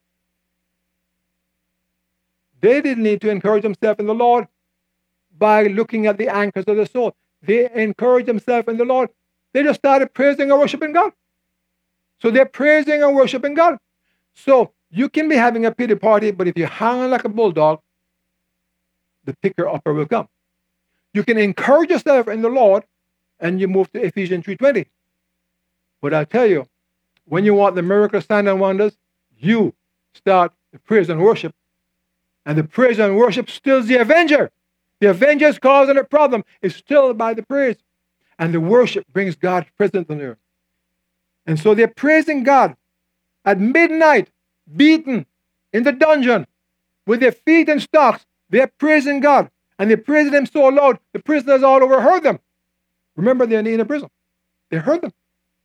They didn't need to encourage themselves in the Lord by looking at the anchors of the soul. They encouraged themselves in the Lord. They just started praising and worshiping God. So they're praising and worshiping God. So you can be having a pity party, but if you hang on like a bulldog, the picker-upper will come. You can encourage yourself in the Lord, and you move to Ephesians three twenty. But I tell you, when you want the miracle, sign and wonders, you start the praise and worship. And the praise and worship stills the avenger. The avenger's causing a problem is stilled by the praise. And the worship brings God's presence on earth. And so they're praising God at midnight, beaten in the dungeon with their feet in stocks. They're praising God. And they're praising Him so loud, the prisoners all over heard them. Remember, they're in the inner prison. They heard them.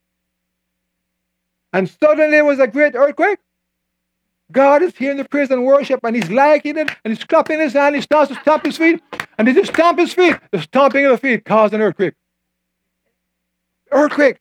And suddenly there was a great earthquake. God is hearing the praise and worship, and He's liking it, and He's clapping His hand. He starts to stomp His feet, and they just stomp His feet. The stomping of the feet caused an earthquake. Earthquake.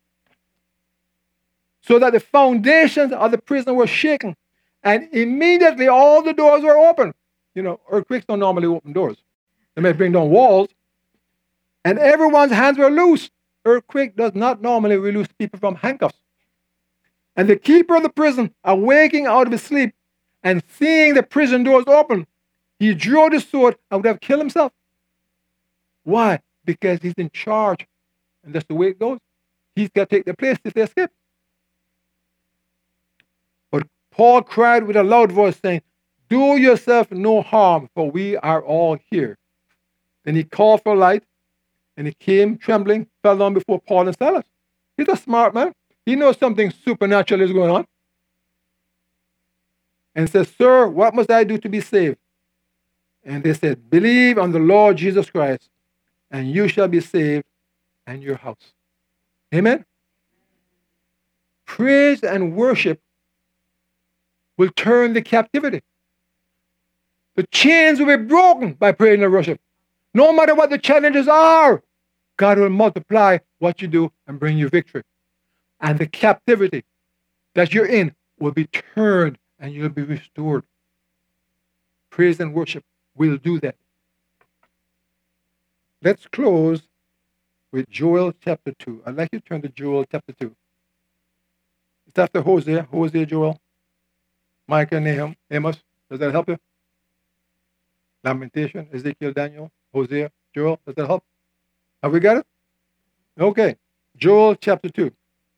So that the foundations of the prison were shaken, and immediately all the doors were open. You know, earthquakes don't normally open doors. They may bring down walls, and everyone's hands were loose. Earthquake does not normally release people from handcuffs. And the keeper of the prison, awaking out of his sleep and seeing the prison doors open, he drew the sword and would have killed himself. Why? Because he's in charge. And that's the way it goes. He's got to take the place if they escape. But Paul cried with a loud voice, saying, do yourself no harm, for we are all here. Then he called for light, and he came trembling, fell down before Paul and Silas. He's a smart man. He knows something supernatural is going on. And says, sir, what must I do to be saved? And they said, believe on the Lord Jesus Christ, and you shall be saved and your house. Amen? Praise and worship will turn the captivity. The chains will be broken by praise and worship. No matter what the challenges are, God will multiply what you do and bring you victory. And the captivity that you're in will be turned and you'll be restored. Praise and worship will do that. Let's close with Joel chapter two. I'd like you to turn to Joel chapter two. It's after Hosea, Hosea, Joel, Micah, Nahum, Amos. Does that help you? Lamentation, Ezekiel, Daniel, Hosea, Joel. Does that help? Have we got it? Okay. Joel chapter two.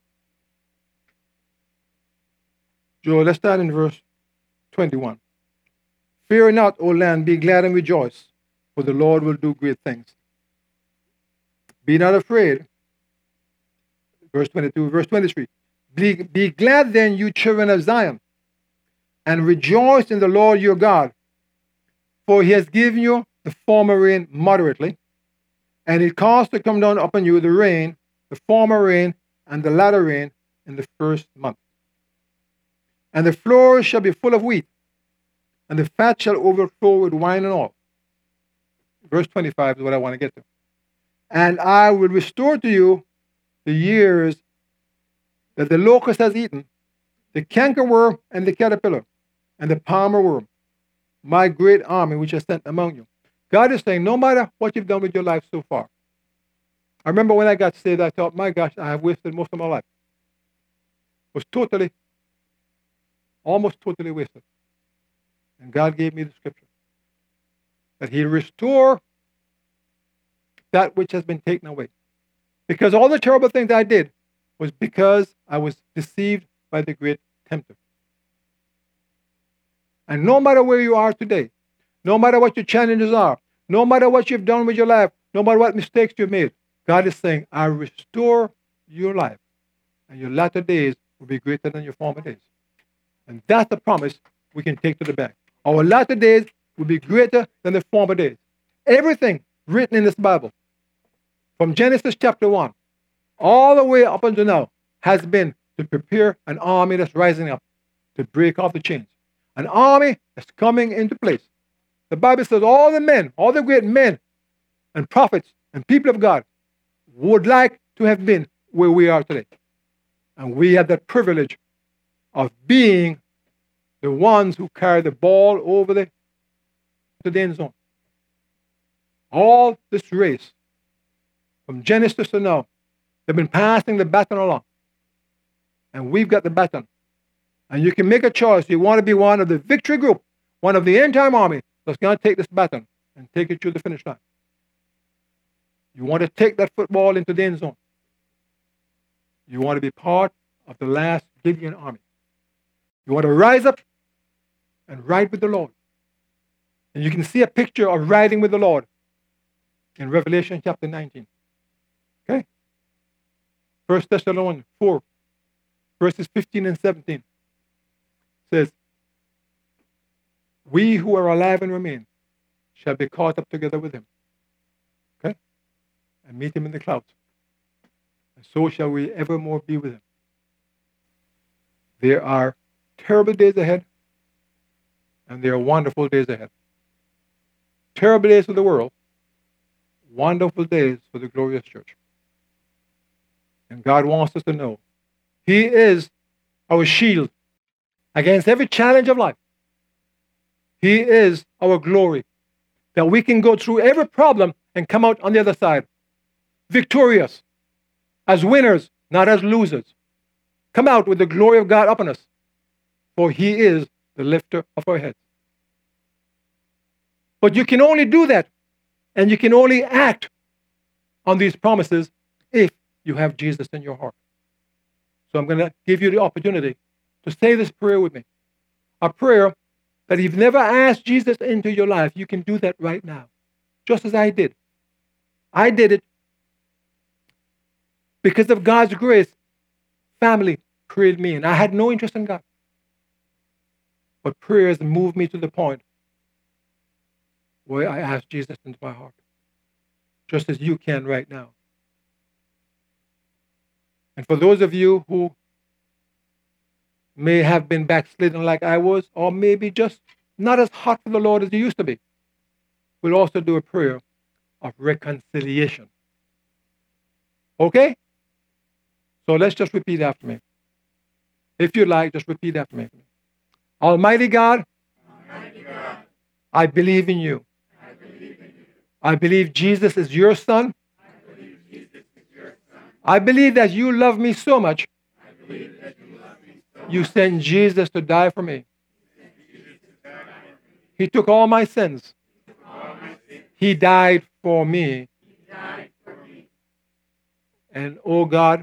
Joel, let's start in verse twenty-one. Fear not, O land, be glad and rejoice, for the Lord will do great things. Be not afraid. Verse twenty-two, verse twenty-three. Be, be glad then, you children of Zion, and rejoice in the Lord your God, for he has given you the former rain moderately, and it caused to come down upon you the rain, the former rain, and the latter rain in the first month. And the floors shall be full of wheat, and the fat shall overflow with wine and oil. Verse twenty-five is what I want to get to. And I will restore to you the years that the locust has eaten, the cankerworm and the caterpillar, and the palmer worm, my great army which I sent among you. God is saying, no matter what you've done with your life so far. I remember when I got saved, I thought, my gosh, I have wasted most of my life. It was totally, almost totally wasted. And God gave me the scripture that he'll restore that which has been taken away. Because all the terrible things I did was because I was deceived by the great tempter. And no matter where you are today, no matter what your challenges are, no matter what you've done with your life, no matter what mistakes you've made, God is saying, I restore your life, and your latter days will be greater than your former days. And that's the promise we can take to the bank. Our latter days will be greater than the former days. Everything written in this Bible, from Genesis chapter one, all the way up until now, has been to prepare an army that's rising up to break off the chains. An army that's coming into place. The Bible says all the men, all the great men and prophets and people of God would like to have been where we are today. And we have that privilege of being the ones who carry the ball over the, to the end zone. All this race, from Genesis to now, they've been passing the baton along. And we've got the baton. And you can make a choice. You want to be one of the victory group, one of the end-time army that's going to take this baton and take it to the finish line. You want to take that football into the end zone. You want to be part of the last Gideon army. You want to rise up and ride with the Lord. And you can see a picture of riding with the Lord in Revelation chapter nineteen. Okay? First Thessalonians four, verses fifteen and seventeen says, we who are alive and remain shall be caught up together with him. Okay? And meet him in the clouds. And so shall we evermore be with him. There are terrible days ahead, and there are wonderful days ahead. Terrible days for the world, wonderful days for the glorious church. And God wants us to know he is our shield against every challenge of life. He is our glory, that we can go through every problem and come out on the other side victorious, as winners, not as losers. Come out with the glory of God upon us, for he is the lifter of our heads. But you can only do that, and you can only act on these promises if you have Jesus in your heart. So I'm going to give you the opportunity to say this prayer with me. A prayer that if you've never asked Jesus into your life, you can do that right now, just as I did. I did it because of God's grace. Family created me, and I had no interest in God. But prayers moved me to the point where I asked Jesus into my heart, just as you can right now. And for those of you who may have been backslidden like I was, or maybe just not as hot for the Lord as you used to be, we'll also do a prayer of reconciliation. Okay? So let's just repeat after me. If you like, just repeat after me. Almighty God, Almighty God, I believe in you. I believe in you. I believe Jesus is your son. I believe Jesus is your son. I believe that you love me so much, I believe that you love me so you much. sent Jesus to die for me. Jesus to die for me. He took all my sins. All my sins. He died for me. He died for me. And oh God,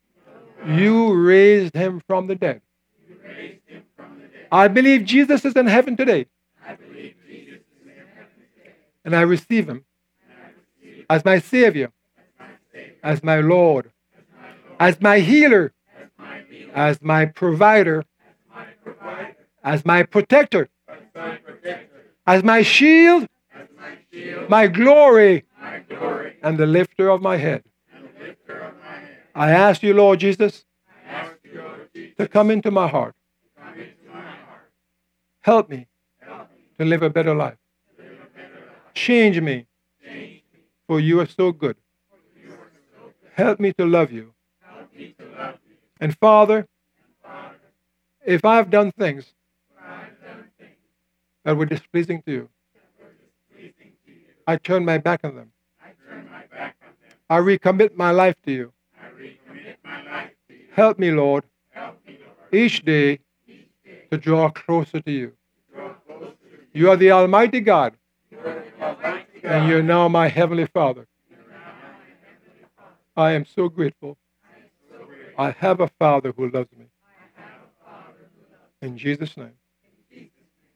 you raised him from the dead. You raised him from the dead. I believe Jesus is in heaven today, I believe Jesus is in heaven today. and I receive him And I receive him as my Savior, as my Savior, as my Lord, as my Lord, as my healer, as my healer, as my provider, as my provider, as my protector, as my protector, as my shield, as my shield, my glory, my glory, and the lifter of my head. and the lifter of my head. I ask you, Lord Jesus, I ask you, Lord Jesus, to come into my heart. to come into my heart. Help me Help me to live a better life. to live a better life. Change me, Change me, for you are so good. for you are so good. Help me to love you. Help me to love you. And Father, Father, if I've done things for I've done things that were displeasing to you, that were displeasing to you. I turn my back on them. I turn my back on them. I recommit my life to you. I recommit my life to you. Help me, Lord, Help me, Lord, each day each day to draw closer to you. to draw closer to you. You are the Almighty God, You are the Almighty God, and you're now my Heavenly Father. you are now my Heavenly Father. I am so grateful. I am so grateful. I have a Father who loves me. I have a Father who loves In Jesus' name. me. In Jesus'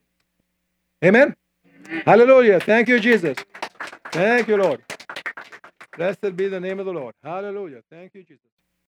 Amen. name. Hallelujah. Thank you, Jesus. Thank you, Lord. Blessed be the name of the Lord. Hallelujah. Thank you, Jesus.